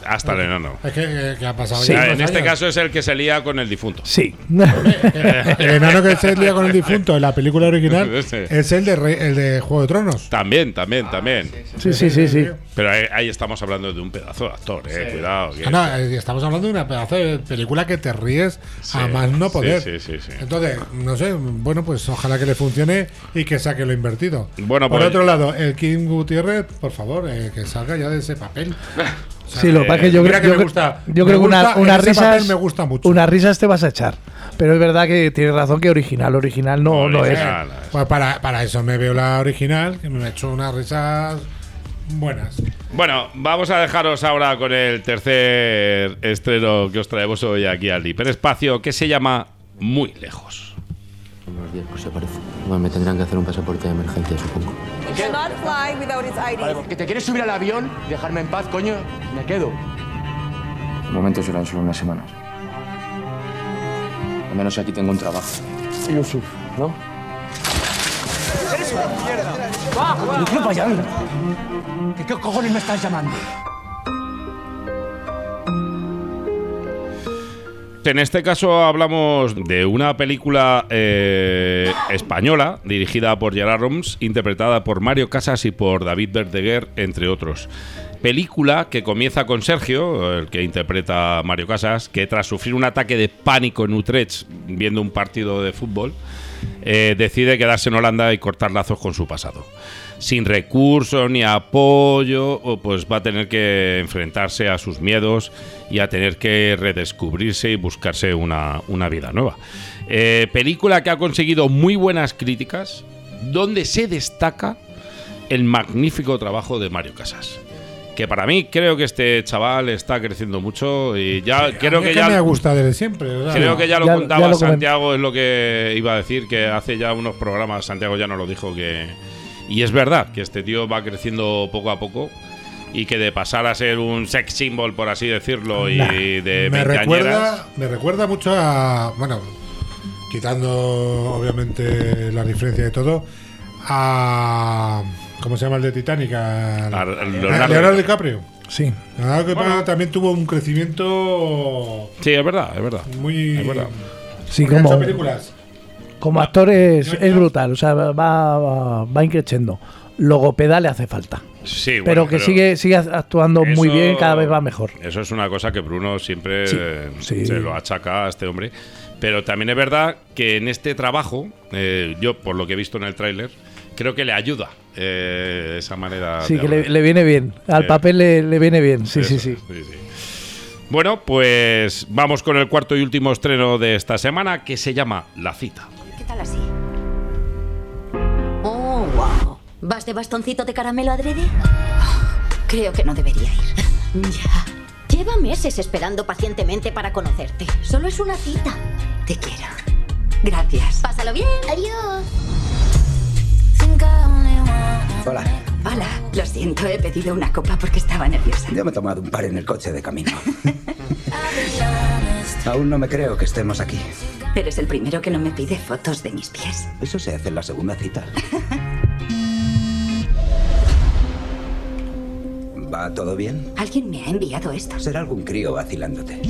Hasta el enano. Es que, que ha pasado Sí, ya en unos este años. caso es el que se lía con el difunto. Sí. El enano que se lía con el difunto en la película original Sí. es el de, Rey- el de Juego de Tronos. También, también, también. Sí, sí, sí, sí. Pero ahí, ahí estamos hablando de un pedazo de actor, eh. Cuidado. que- Ah, no, eh, estamos hablando de una pedazo de película que te ríes a más no poder. Sí, sí, sí, sí. Entonces, no sé, bueno, pues ojalá que le funcione y que saque lo invertido. Bueno, Por pues- otro lado, el Kim Gutiérrez, por favor, eh, que salga ya de ese papel. O sea, Sí, lo que pasa es que yo, mira creo- que yo me creo- gusta. yo me creo que una, gusta, unas en ese papel risas me gusta mucho. unas risas te vas a echar. Pero es verdad que tienes razón que original, original no, no, es. Pues para, para eso me veo la original, que me ha hecho unas risas buenas. Bueno, vamos a dejaros ahora con el tercer estreno que os traemos hoy aquí al Hiperespacio, que se llama Muy Lejos. Unos días por si aparece. Bueno, me tendrán que hacer un pasaporte de emergencia, supongo. Cannot fly without its I D. Vale, ¿que te quieres subir al avión y dejarme en paz, coño? Me quedo. De momento serán solo unas semanas. Al menos aquí tengo un trabajo. Yusuf, ¿no? ¡Eres una mierda! ¡Va! ¡No para allá! ¿Qué, ¿Qué cojones me estás llamando? En este caso hablamos de una película eh, española dirigida por Gerard Homs, interpretada por Mario Casas y por David Verdaguer, entre otros. Película que comienza con Sergio, el que interpreta a Mario Casas, que tras sufrir un ataque de pánico en Utrecht viendo un partido de fútbol, eh, decide quedarse en Holanda y cortar lazos con su pasado. Sin recursos ni apoyo, pues va a tener que enfrentarse a sus miedos y a tener que redescubrirse y buscarse una, una vida nueva. Eh, película que ha conseguido muy buenas críticas, donde se destaca el magnífico trabajo de Mario Casas. Que para mí creo que este chaval está creciendo mucho y ya creo A mí que es ya me gusta desde siempre. o sea, creo que ya lo Ya- contaba ya lo comen- Santiago, es lo que iba a decir, que hace ya unos programas Santiago ya nos lo dijo, que y es verdad que este tío va creciendo poco a poco y que de pasar a ser un sex symbol, por así decirlo, y Nah, de me veinteañeras, recuerda, me recuerda mucho a, bueno, quitando obviamente la diferencia de todo, a ¿cómo se llama el de Titanic? A, A a Leonardo Leonardo, DiCaprio. Sí. Leonardo DiCaprio Bueno. también tuvo un crecimiento Sí, es verdad, es verdad. muy. Es verdad. Sí, porque ha como, hecho películas. como actor es, es brutal, o sea, va, va, va increciendo. Logopeda le hace falta. Sí, bueno, pero que sigue, sigue actuando muy eso- bien, cada vez va mejor. Eso es una cosa que Bruno siempre Sí, eh, sí. se lo achaca a este hombre. Pero también es verdad que en este trabajo, eh, yo por lo que he visto en el tráiler, creo que le ayuda eh, esa manera. Sí, de que hablar. le, le viene bien. Al Sí. papel le, le viene bien. Sí, sí, Eso, sí. sí, sí. Bueno, pues vamos con el cuarto y último estreno de esta semana, que se llama La Cita. ¿Qué tal así? Oh, wow. ¿Vas de bastoncito de caramelo adrede? Creo que no debería ir. Ya. Lleva meses esperando pacientemente para conocerte. Solo es una cita. Te quiero. Gracias. Pásalo bien. Adiós. Hola. Hola. Lo siento, he pedido una copa porque estaba nerviosa. Ya me he tomado un par en el coche de camino. Aún no me creo que estemos aquí. Eres el primero que no me pide fotos de mis pies. Eso se hace en la segunda cita. ¿Va todo bien? Alguien me ha enviado esto. Será algún crío vacilándote.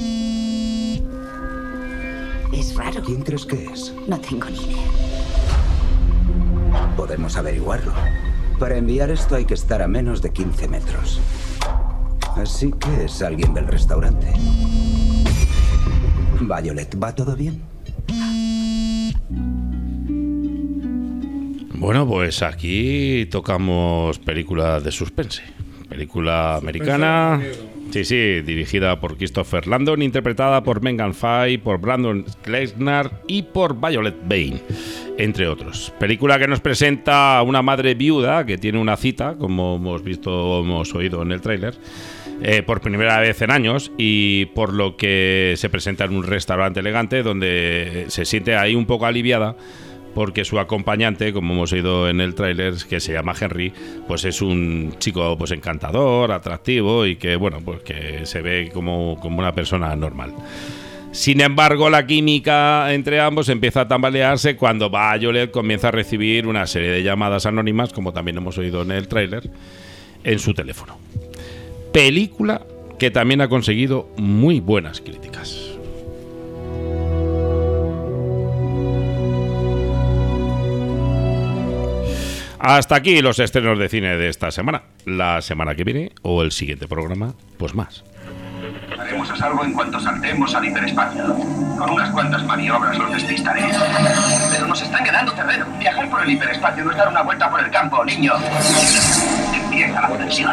Es raro. ¿Quién crees que es? No tengo ni idea. Podemos averiguarlo. Para enviar esto hay que estar a menos de quince metros. Así que es alguien del restaurante. Violet, ¿va todo bien? Bueno, pues aquí tocamos película de suspense. Película americana. Sí, sí, dirigida por Christopher Landon, interpretada por Megan Fay, por Brandon Kleisner y por Violet Bain, entre otros. Película que nos presenta a una madre viuda que tiene una cita, como hemos visto, hemos oído en el tráiler, eh, por primera vez en años, y por lo que se presenta en un restaurante elegante donde se siente ahí un poco aliviada, porque su acompañante, como hemos oído en el tráiler, que se llama Henry, pues es un chico pues encantador, atractivo y que, bueno, pues que se ve como, como una persona normal. Sin embargo, la química entre ambos empieza a tambalearse cuando Violet comienza a recibir una serie de llamadas anónimas, como también hemos oído en el tráiler, en su teléfono. Película que también ha conseguido muy buenas críticas. Hasta aquí los estrenos de cine de esta semana. La semana que viene, o el siguiente programa, pues más. Estaremos a salvo en cuanto saltemos al hiperespacio. Con unas cuantas maniobras los despistaré. Pero nos están quedando terreno. Viajar por el hiperespacio no es dar una vuelta por el campo, niño. Empieza la conexión.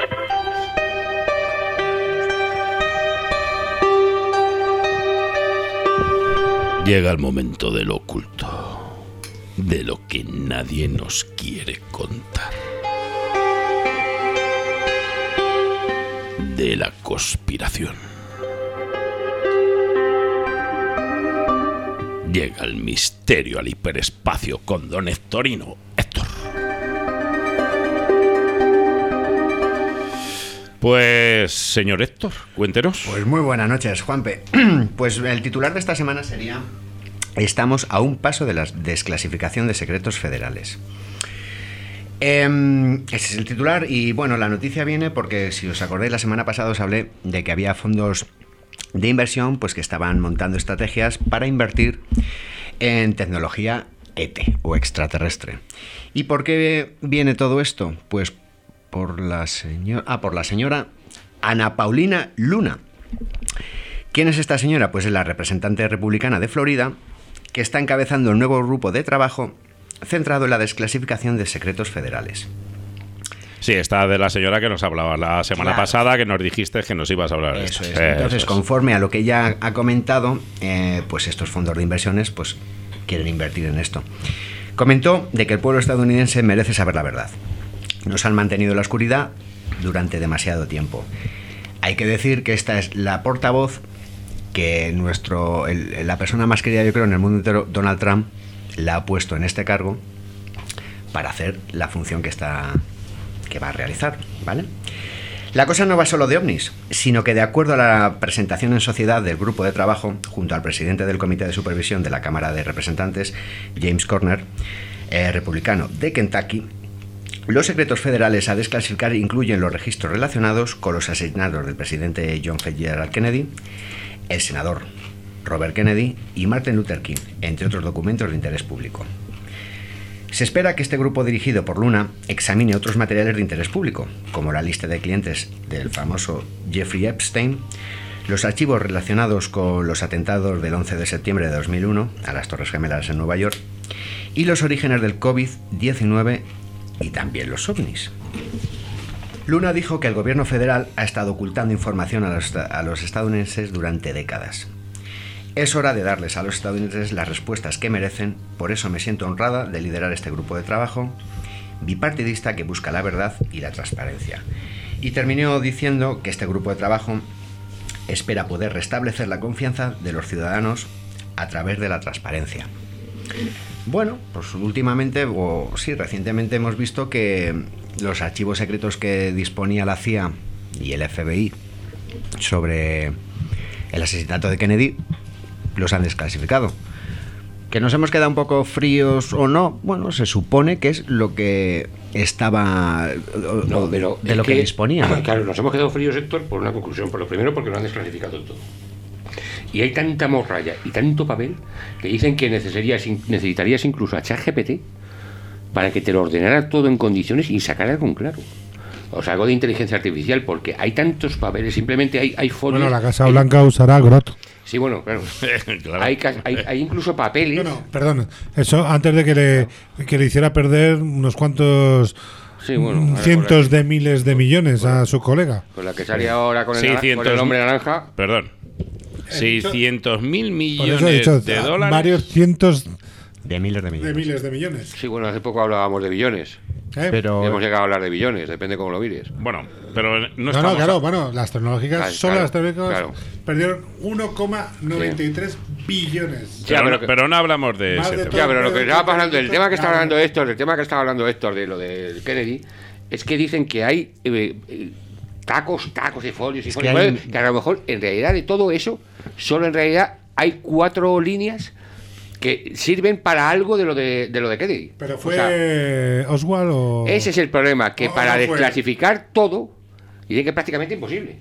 Llega el momento de lo oculto, de lo que nadie nos quiere contar, de la conspiración. Llega el misterio al hiperespacio con don Hectorino. Héctor. Pues, señor Héctor, cuéntenos. Pues muy buenas noches, Juanpe. Pues el titular de esta semana sería: estamos a un paso de la desclasificación de secretos federales. Eh, ese es el titular y bueno, la noticia viene porque, si os acordáis, la semana pasada os hablé de que había fondos de inversión pues que estaban montando estrategias para invertir en tecnología E T o extraterrestre. ¿Y por qué viene todo esto? Pues por la señora, ah, por la señora Ana Paulina Luna. ¿Quién es esta señora? Pues es la representante republicana de Florida, que está encabezando un nuevo grupo de trabajo centrado en la desclasificación de secretos federales. Sí, esta de la señora que nos hablaba la semana Claro. pasada, que nos dijiste que nos ibas a hablar de Eso esto. es. Entonces, Eso es. conforme a lo que ella ha comentado, eh, pues estos fondos de inversiones pues quieren invertir en esto. Comentó de que el pueblo estadounidense merece saber la verdad. Nos han mantenido en la oscuridad durante demasiado tiempo. Hay que decir que esta es la portavoz que nuestro el, la persona más querida, yo creo, en el mundo entero, Donald Trump, la ha puesto en este cargo para hacer la función que está que va a realizar, ¿vale? La cosa no va solo de ovnis, sino que, de acuerdo a la presentación en sociedad del grupo de trabajo, junto al presidente del Comité de Supervisión de la Cámara de Representantes, James Corner, eh, republicano de Kentucky, los secretos federales a desclasificar incluyen los registros relacionados con los asesinatos del presidente John F. Kennedy, el senador Robert Kennedy y Martin Luther King, entre otros documentos de interés público. Se espera que este grupo dirigido por Luna examine otros materiales de interés público, como la lista de clientes del famoso Jeffrey Epstein, los archivos relacionados con los atentados del once de septiembre de dos mil uno a las Torres Gemelas en Nueva York y los orígenes del COVID diecinueve y también los ovnis. Luna dijo que el gobierno federal ha estado ocultando información a los, a los estadounidenses durante décadas. Es hora de darles a los estadounidenses las respuestas que merecen, por eso me siento honrada de liderar este grupo de trabajo bipartidista que busca la verdad y la transparencia. Y terminó diciendo que este grupo de trabajo espera poder restablecer la confianza de los ciudadanos a través de la transparencia. Bueno, pues últimamente, o sí, recientemente hemos visto que los archivos secretos que disponía la C I A y el F B I sobre el asesinato de Kennedy los han desclasificado. ¿Que nos hemos quedado un poco fríos o no? Bueno, se supone que es lo que estaba o, No, o pero de es lo que, que disponía. Claro, nos hemos quedado fríos, Héctor, por una conclusión. Por lo primero, porque lo han desclasificado todo. Y hay tanta morralla y tanto papel que dicen que necesitarías, necesitarías incluso a ChatGPT para que te lo ordenara todo en condiciones y sacara algo en claro. O sea, algo de inteligencia artificial, porque hay tantos papeles, simplemente hay, hay folios. Bueno, la Casa Blanca usará Grot. Sí, bueno, claro. claro. Hay, hay, hay incluso papeles. No, no, perdón. Eso antes de que le, que le hiciera perder unos cuantos sí, bueno, cientos de miles de millones a su colega. Con la que sale ahora con el, seiscientos, con el hombre naranja. Perdón. seiscientos mil Por eso he millones dicho, de dólares. varios cientos de miles de millones. de miles de millones. Sí, bueno, hace poco hablábamos de billones. ¿Eh? Pero hemos llegado a hablar de billones, depende cómo lo mires. Bueno, pero no, No, estamos no, claro, a- bueno, las tecnológicas, Claro, solo claro, las tecnológicas claro. perdieron uno coma noventa y tres billones. Pero, pero no, que- pero no hablamos de Más ese de tema. Ya, pero lo que estaba pasando, el tema que está Claro. hablando Héctor, el tema que estaba hablando Héctor de lo de Kennedy, es que dicen que hay eh, eh, tacos, tacos y folios y Es folios, que hay- que a lo mejor en realidad de todo eso, solo en realidad hay cuatro líneas que sirven para algo de lo de, de lo de Kennedy. Pero O fue sea, Oswald o... ese es el problema, que o- para o fue- desclasificar todo Y de que es prácticamente imposible.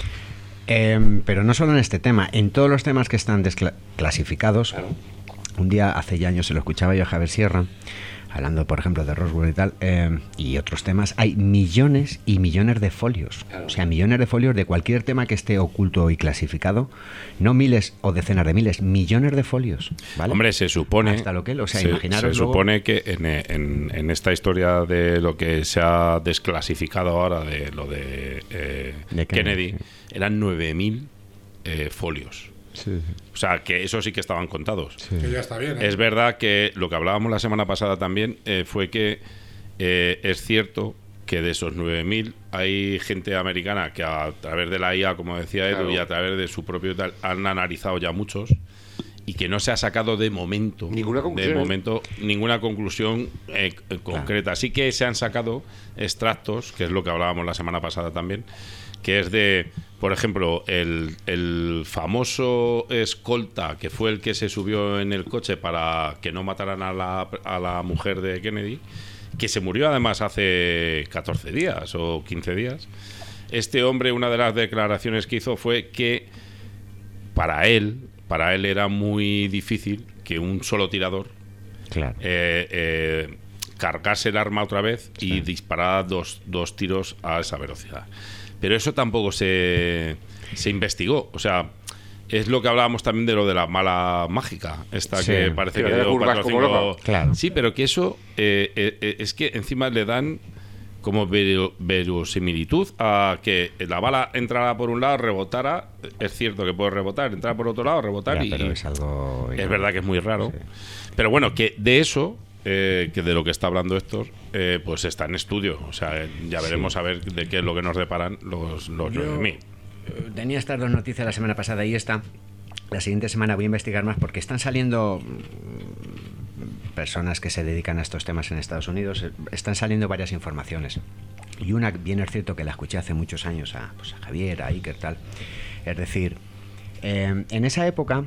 Eh, pero no solo en este tema, en todos los temas que están desclasificados. Claro. Un día, hace ya años, se lo escuchaba yo a Javier Sierra, hablando, por ejemplo, de Roswell y tal, eh, y otros temas. Hay millones y millones de folios. Claro. O sea, millones de folios de cualquier tema que esté oculto y clasificado. No miles o decenas de miles, millones de folios. ¿Vale? Hombre, se supone... Hasta lo que él, o sea, se, imaginaros se luego... supone que en, en, en esta historia de lo que se ha desclasificado ahora, de lo de, eh, de Kennedy, Kennedy, eran nueve mil eh, folios. Sí. O sea, que eso sí que estaban contados. Sí. Que ya está bien, ¿eh? Es verdad que lo que hablábamos la semana pasada también eh, fue que eh, es cierto que de esos nueve mil hay gente americana que a través de la I A, como decía Edu, claro, y a través de su propio tal, han analizado ya muchos y que no se ha sacado de momento ninguna conclusión, de momento ninguna conclusión eh, concreta. Claro. Sí que se han sacado extractos, que es lo que hablábamos la semana pasada también, que es de, por ejemplo, el, el famoso escolta que fue el que se subió en el coche para que no mataran a la, a la mujer de Kennedy, que se murió además hace catorce días o quince días. Este hombre, una de las declaraciones que hizo fue que para él, para él era muy difícil que un solo tirador claro. eh, eh, cargase el arma otra vez y sí. disparara dos, dos tiros a esa velocidad. Pero eso tampoco se, se investigó. O sea, es lo que hablábamos también de lo de la mala mágica. Esta sí, que parece que dio cuatro o cinco... Claro. Sí, pero que eso eh, eh, es que encima le dan como verosimilitud a que la bala entrara por un lado, rebotara. Es cierto que puede rebotar, entrar por otro lado, rebotar. Ya, y pero es algo... Es verdad que es muy raro. Sí. Pero bueno, que de eso... Eh, que de lo que está hablando Héctor, eh, pues está en estudio. O sea, ya veremos sí. a ver de qué es lo que nos deparan los, los nueve mil. Tenía estas dos noticias la semana pasada y esta. La siguiente semana voy a investigar más porque están saliendo personas que se dedican a estos temas en Estados Unidos. Están saliendo varias informaciones. Y una, bien es cierto que la escuché hace muchos años a, pues a Javier, a Iker, tal. Es decir, eh, en esa época,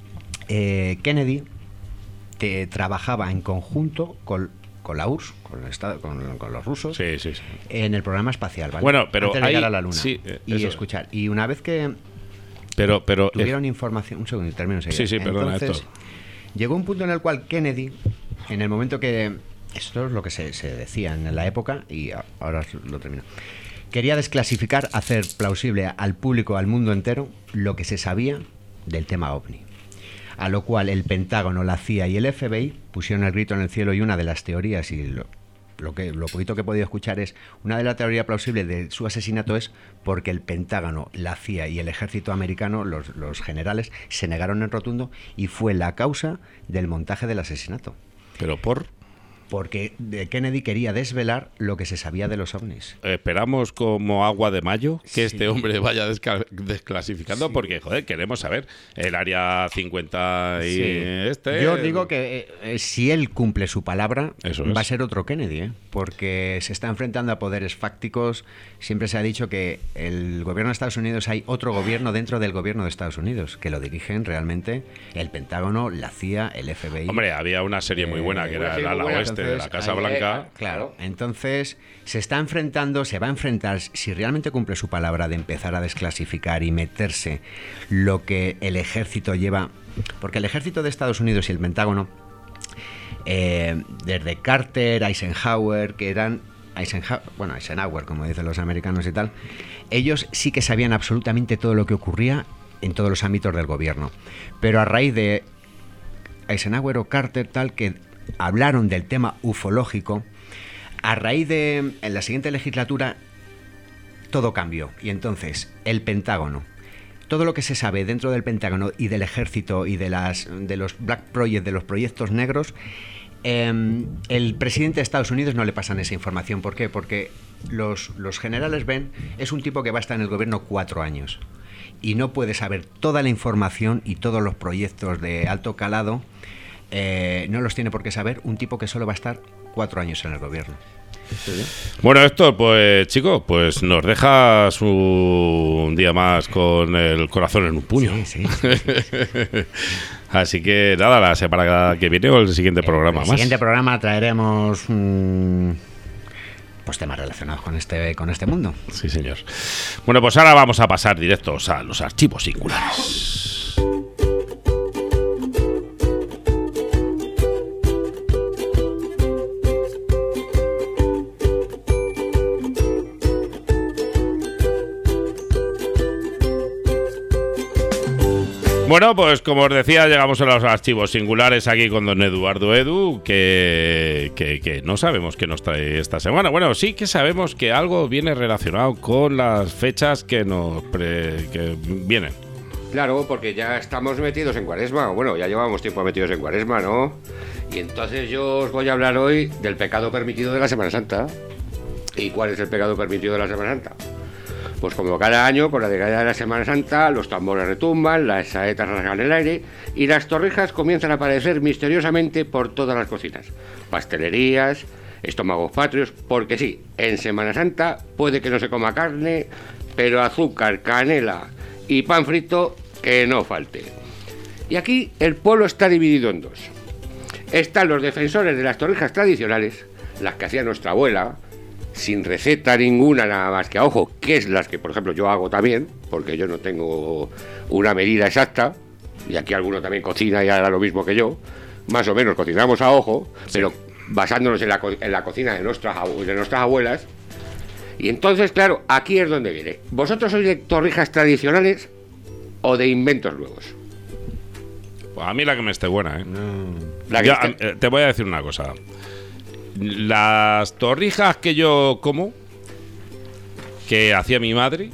eh, Kennedy que trabajaba en conjunto con, con la U R S S, con, el estado, con, con los rusos, sí, sí, sí. en el programa espacial, ¿vale? Bueno, pero antes de hay, llegar a la Luna sí, eh, y eso. escuchar. Y una vez que pero, pero, tuvieron eh, información... Un segundo, termino enseguida. Sí, sí, perdona, Entonces, llegó un punto en el cual Kennedy, en el momento que... Esto es lo que se, se decía en la época, y ahora lo termino. Quería desclasificar, hacer plausible al público, al mundo entero, lo que se sabía del tema OVNI. A lo cual el Pentágono, la C I A y el F B I pusieron el grito en el cielo, y una de las teorías, y lo, lo, que, lo poquito que he podido escuchar es, una de las teorías plausibles de su asesinato es porque el Pentágono, la C I A y el ejército americano, los, los generales, se negaron en rotundo y fue la causa del montaje del asesinato. ¿Pero por...? Porque Kennedy quería desvelar lo que se sabía de los ovnis. Esperamos como agua de mayo que sí. este hombre vaya desca- desclasificando, sí. porque, joder, queremos saber el área cincuenta y sí. este... Yo os digo que eh, si él cumple su palabra, Eso va es. a ser otro Kennedy, ¿eh? Porque se está enfrentando a poderes fácticos. Siempre se ha dicho que el gobierno de Estados Unidos, hay otro gobierno dentro del gobierno de Estados Unidos, que lo dirigen realmente el Pentágono, la C I A, el F B I. Hombre, había una serie muy buena, eh, que era el ala oeste de la Casa ahí, Blanca. Eh, claro, entonces se está enfrentando, se va a enfrentar, si realmente cumple su palabra de empezar a desclasificar y meterse lo que el ejército lleva, porque el ejército de Estados Unidos y el Pentágono, eh, desde Carter, Eisenhower, que eran Eisenhower, bueno, Eisenhower, como dicen los americanos y tal, ellos sí que sabían absolutamente todo lo que ocurría en todos los ámbitos del gobierno, pero a raíz de Eisenhower o Carter, tal, que hablaron del tema ufológico, a raíz de, en la siguiente legislatura, todo cambió. Y entonces, el Pentágono, todo lo que se sabe dentro del Pentágono y del ejército y de, las, de los Black Project, de los proyectos negros, eh, el presidente de Estados Unidos no le pasan esa información. ¿Por qué? Porque los, los generales ven, es un tipo que va a estar en el gobierno cuatro años y no puede saber toda la información y todos los proyectos de alto calado. Eh, no los tiene por qué saber un tipo que solo va a estar cuatro años en el gobierno. Bueno, Héctor, pues chico, pues nos dejas un día más con el corazón en un puño. Sí, sí, sí, sí, sí. Así que nada, la semana que viene o el siguiente programa el más. El siguiente programa traeremos... Mmm, pues temas relacionados con este, con este mundo. Sí, señor. Bueno, pues ahora vamos a pasar directos a los archivos singulares. Bueno, pues como os decía, llegamos a los archivos singulares aquí con don Eduardo Edu, que, que, que no sabemos qué nos trae esta semana. Bueno, sí que sabemos que algo viene relacionado con las fechas que nos pre, que vienen. Claro, porque ya estamos metidos en Cuaresma. Bueno, ya llevamos tiempo metidos en Cuaresma, ¿no? Y entonces yo os voy a hablar hoy del pecado permitido de la Semana Santa. ¿Y cuál es el pecado permitido de la Semana Santa? Pues como cada año, con la llegada de la Semana Santa, los tambores retumban, las saetas rasgan el aire y las torrijas comienzan a aparecer misteriosamente por todas las cocinas. Pastelerías, estómagos patrios, porque sí, en Semana Santa puede que no se coma carne, pero azúcar, canela y pan frito que no falte. Y aquí el pueblo está dividido en dos. Están los defensores de las torrijas tradicionales, las que hacía nuestra abuela, sin receta ninguna, nada más que a ojo, que es las que, por ejemplo, yo hago también, porque yo no tengo una medida exacta, y aquí alguno también cocina y hará lo mismo que yo, más o menos cocinamos a ojo, sí, pero basándonos en la, en la cocina de nuestras, de nuestras abuelas. Y entonces, claro, aquí es donde viene. ¿Vosotros sois de torrijas tradicionales o de inventos nuevos? Pues a mí la que me esté buena, ¿eh? No. La que ya, esté... Te voy a decir una cosa. Las torrijas que yo como, que hacía mi madre,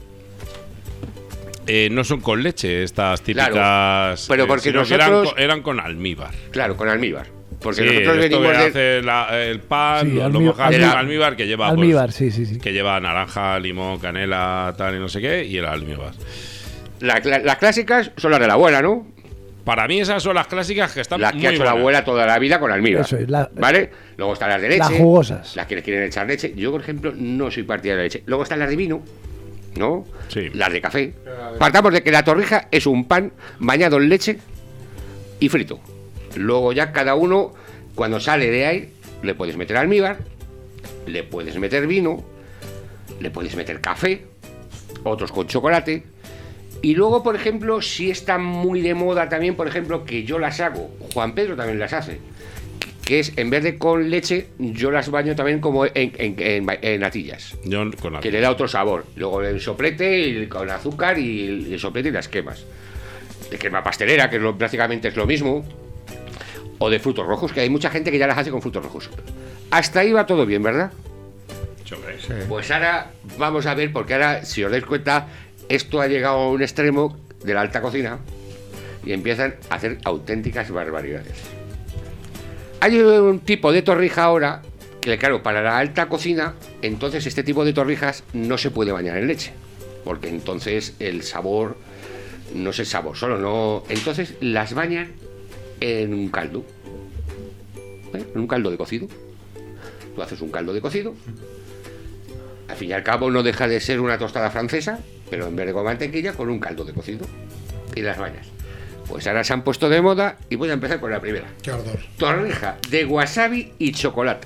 eh, no son con leche, estas típicas. Claro, pero porque eh, nosotros eran con, eran con almíbar. Claro, con almíbar. Porque sí, nosotros venimos que de... hace la, el pan, sí, lo, almí- lo mojas en almí- almíbar que lleva almíbar, pues, sí, sí, sí. que lleva naranja, limón, canela, tal y no sé qué, y el almíbar. La, la, las clásicas son las de la abuela, ¿no? Para mí esas son las clásicas que están las muy que ha hecho buenas. la abuela toda la vida con almíbar. Eso es, la- ¿Vale? Luego están las de leche. Las jugosas. Las que le quieren echar leche. Yo, por ejemplo, no soy partidario de leche. Luego están las de vino, ¿no? Sí. Las de café. Partamos de que la torrija es un pan bañado en leche y frito. Luego ya cada uno, cuando sale de ahí, le puedes meter almíbar, le puedes meter vino, le puedes meter café, otros con chocolate. Y luego, por ejemplo, si está muy de moda también, por ejemplo, que yo las hago, Juan Pedro también las hace, que es, en vez de con leche, yo las baño también como en, en, en, en natillas. Yo con que le da otro sabor. Luego el soplete y con azúcar y el soplete y las quemas. De crema pastelera, que es lo, prácticamente es lo mismo. O de frutos rojos, que hay mucha gente que ya las hace con frutos rojos. Hasta ahí va todo bien, ¿verdad? Sí. Pues ahora vamos a ver, porque ahora, si os dais cuenta, esto ha llegado a un extremo de la alta cocina y empiezan a hacer auténticas barbaridades. Hay un tipo de torrija ahora que, claro, para la alta cocina, entonces este tipo de torrijas no se puede bañar en leche, porque entonces el sabor no es el sabor solo, no. Entonces las bañan en un caldo, ¿eh? En un caldo de cocido. Tú haces un caldo de cocido. Al fin y al cabo no deja de ser una tostada francesa, pero en vez de con mantequilla, con un caldo de cocido. Y las bañas. Pues ahora se han puesto de moda y voy a empezar con la primera. Qué ardor. Torrija de wasabi y chocolate.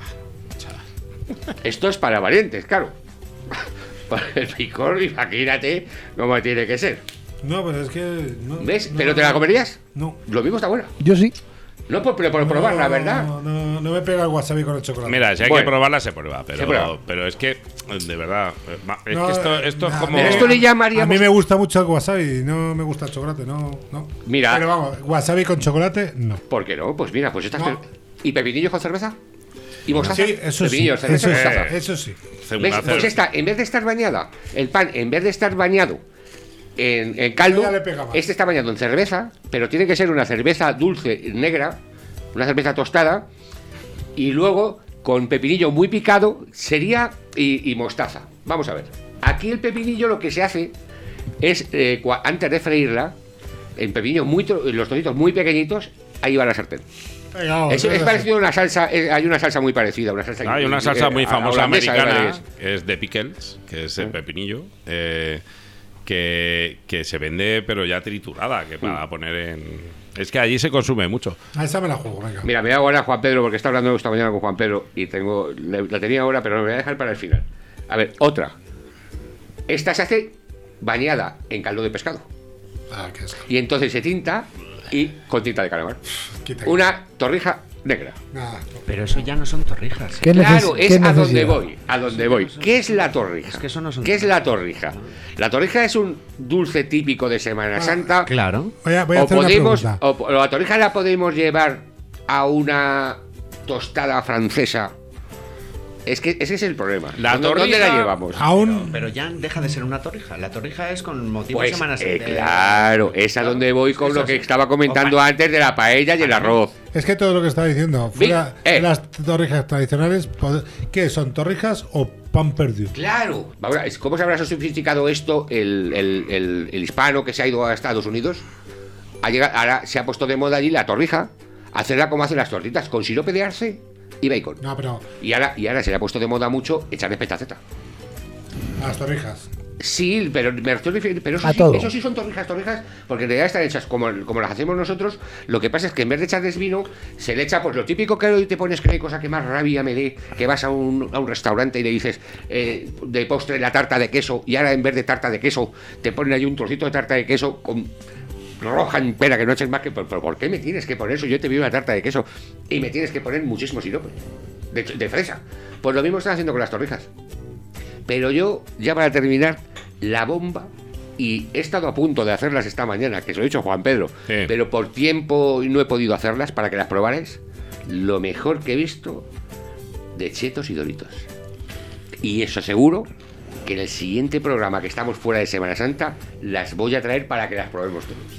Esto es para valientes, claro. Por el picor, imagínate cómo tiene que ser. No, pero es que... No, ¿Ves? no, ¿Pero te la comerías? No. Lo mismo está buena. Yo sí. No por, por probarla, ¿verdad? No, no, no me pega el wasabi con el chocolate. Mira, si hay Bueno. que probarla, se prueba. Pero, Se prueba. pero es que, de verdad, es No, que esto, esto es nah, como... Pero esto le llamaríamos... A mí me gusta mucho el wasabi, no me gusta el chocolate, no, no. Mira. Pero vamos, wasabi con chocolate, no. ¿Por qué no? Pues mira, pues estas... No. ¿Y pepinillos con cerveza? ¿Y mostaza? Sí, eso sí, Pepinillos, cerveza eso y sí, mostaza. eso sí. ¿Ves? Pues esta, en vez de estar bañada, el pan, en vez de estar bañado en, en caldo, Ya le pega más. este está bañado en cerveza, pero tiene que ser una cerveza dulce, negra, una cerveza tostada, y luego con pepinillo muy picado sería y, y mostaza. Vamos a ver. Aquí el pepinillo lo que se hace es, eh, cua- antes de freírla, en pepinillos muy, tro- los trocitos muy pequeñitos, ahí va la sartén. Venga, vamos, Es, es venga, parecido a una salsa, eh, hay una salsa muy parecida, una salsa Hay una salsa eh, muy a- famosa holandesa, americana, ¿verdad? que es de pickles, que es el pepinillo. Eh, que, que se vende pero ya triturada, que para poner en... Es que allí se consume mucho. A esa me la juego, venga. Mira, me voy a guardar a Juan Pedro porque está hablando esta mañana con Juan Pedro y tengo la tenía ahora, pero la voy a dejar para el final. A ver, otra. Esta se hace bañada en caldo de pescado. Ah, qué asco. Y entonces se tinta y con tinta de calamar. Quita, Una torrija negra. Nada. Pero eso ya no son torrijas. ¿Qué Claro, neces- es qué a donde necesidad? voy, a donde voy. ¿Qué es la torrija? Es que eso no son ¿Qué es la torrija? La torrija es un dulce típico de Semana Santa. Claro. Voy a, voy a O hacer una podemos, pregunta. o, o la torrija la podemos llevar a una tostada francesa. Es que ese es el problema. La ¿Dónde, ¿Dónde torrija- la llevamos? Aún. Pero ya deja de ser una torrija. La torrija es con motivo de Pues, Semana eh, Santa. claro, es a donde voy con Eso lo que sí. estaba comentando antes de la paella y el arroz. Es que todo lo que estaba diciendo, fuera Vi- eh. de las torrijas tradicionales, pod- ¿qué son? ¿Torrijas o pan perdido? Claro. Ahora, ¿cómo se habrá sofisticado esto el, el- el- el hispano que se ha ido a Estados Unidos? Ha llegado, ahora se ha puesto de moda allí la torrija, hacerla como hacen las tortitas, con sirope de arce y bacon. No, pero Y ahora, y ahora se le ha puesto de moda mucho echarle petaceta. a las torrijas. Sí, pero me estoy refiriendo, pero eso A sí, todo. eso sí son torrijas, torrijas, porque en realidad están hechas como, como las hacemos nosotros. Lo que pasa es que en vez de echarles vino, se le echa pues lo típico que hoy te pones que no hay cosa que más rabia me dé, que vas a un, a un restaurante y le dices eh, de postre la tarta de queso, y ahora en vez de tarta de queso te ponen ahí un trocito de tarta de queso con roja en pera, que no eches más que... Pero, pero ¿por qué me tienes que poner eso? Yo te pido una tarta de queso y me tienes que poner muchísimo sirope de, de fresa. Pues lo mismo están haciendo con las torrijas. Pero yo, ya para terminar, la bomba, y he estado a punto de hacerlas esta mañana, que se lo he dicho a Juan Pedro, Sí. pero por tiempo no he podido hacerlas para que las probarais, lo mejor que he visto de chetos y doritos. Y eso seguro que en el siguiente programa, que estamos fuera de Semana Santa, las voy a traer para que las probemos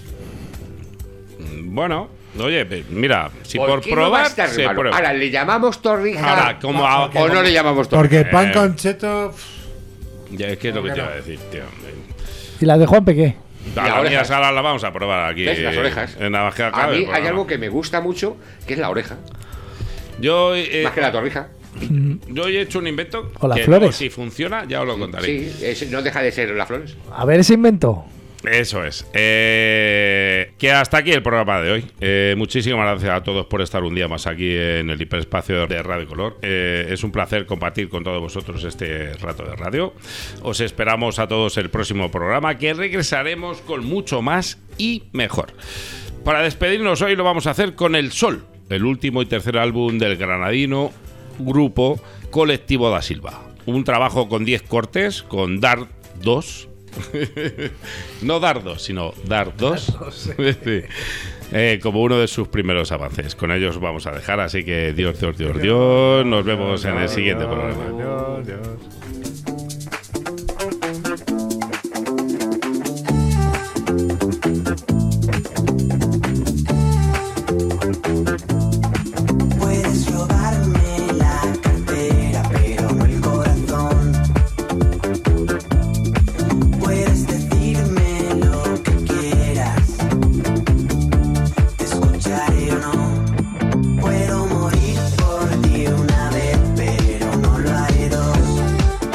todos. Bueno, oye, pe- mira, si ¿Por por qué no va a probar estar se malo? prueba. Ahora, ¿le llamamos torrija Ahora, como a- o no le llamamos torrija? Porque pan Eh. con cheto. Ya, es que es lo que te Claro. iba a decir, tío. ¿Y la de Juan Pequé? La Las oreja. mías ahora las vamos a probar aquí. ¿Ves? Las orejas. En Navaja. A mí hay algo que me gusta mucho, que es la oreja, Yo, eh, más que la torrija. yo he hecho un invento O las que flores. luego, si funciona, ya os lo contaré. Sí, es- no deja de ser las flores. A ver ese invento. Eso es. Eh, que hasta aquí el programa de hoy. Eh, muchísimas gracias a todos por estar un día más aquí en el hiperespacio de Radio Color. Eh, es un placer compartir con todos vosotros este rato de radio. Os esperamos a todos el próximo programa, que regresaremos con mucho más y mejor. Para despedirnos hoy lo vamos a hacer con El Sol, el último y tercer álbum del granadino grupo Colectivo da Silva. Un trabajo con diez cortes, con Dar dos. No dardos, sino dar dos. Sí. Eh, como uno de sus primeros avances. Con ellos vamos a dejar, así que Dios, Dios, Dios, Dios. Nos vemos en el siguiente programa. Dios, Dios. Puedes robarme la cartera, pero no el corazón. Puedes decirme lo que quieras, te escucharé o no. Puedo morir por ti una vez, pero no lo haré dos.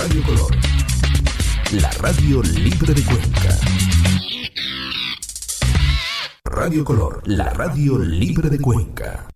Radio Color, la radio libre de Cuenca. Radio Color, la radio libre de Cuenca.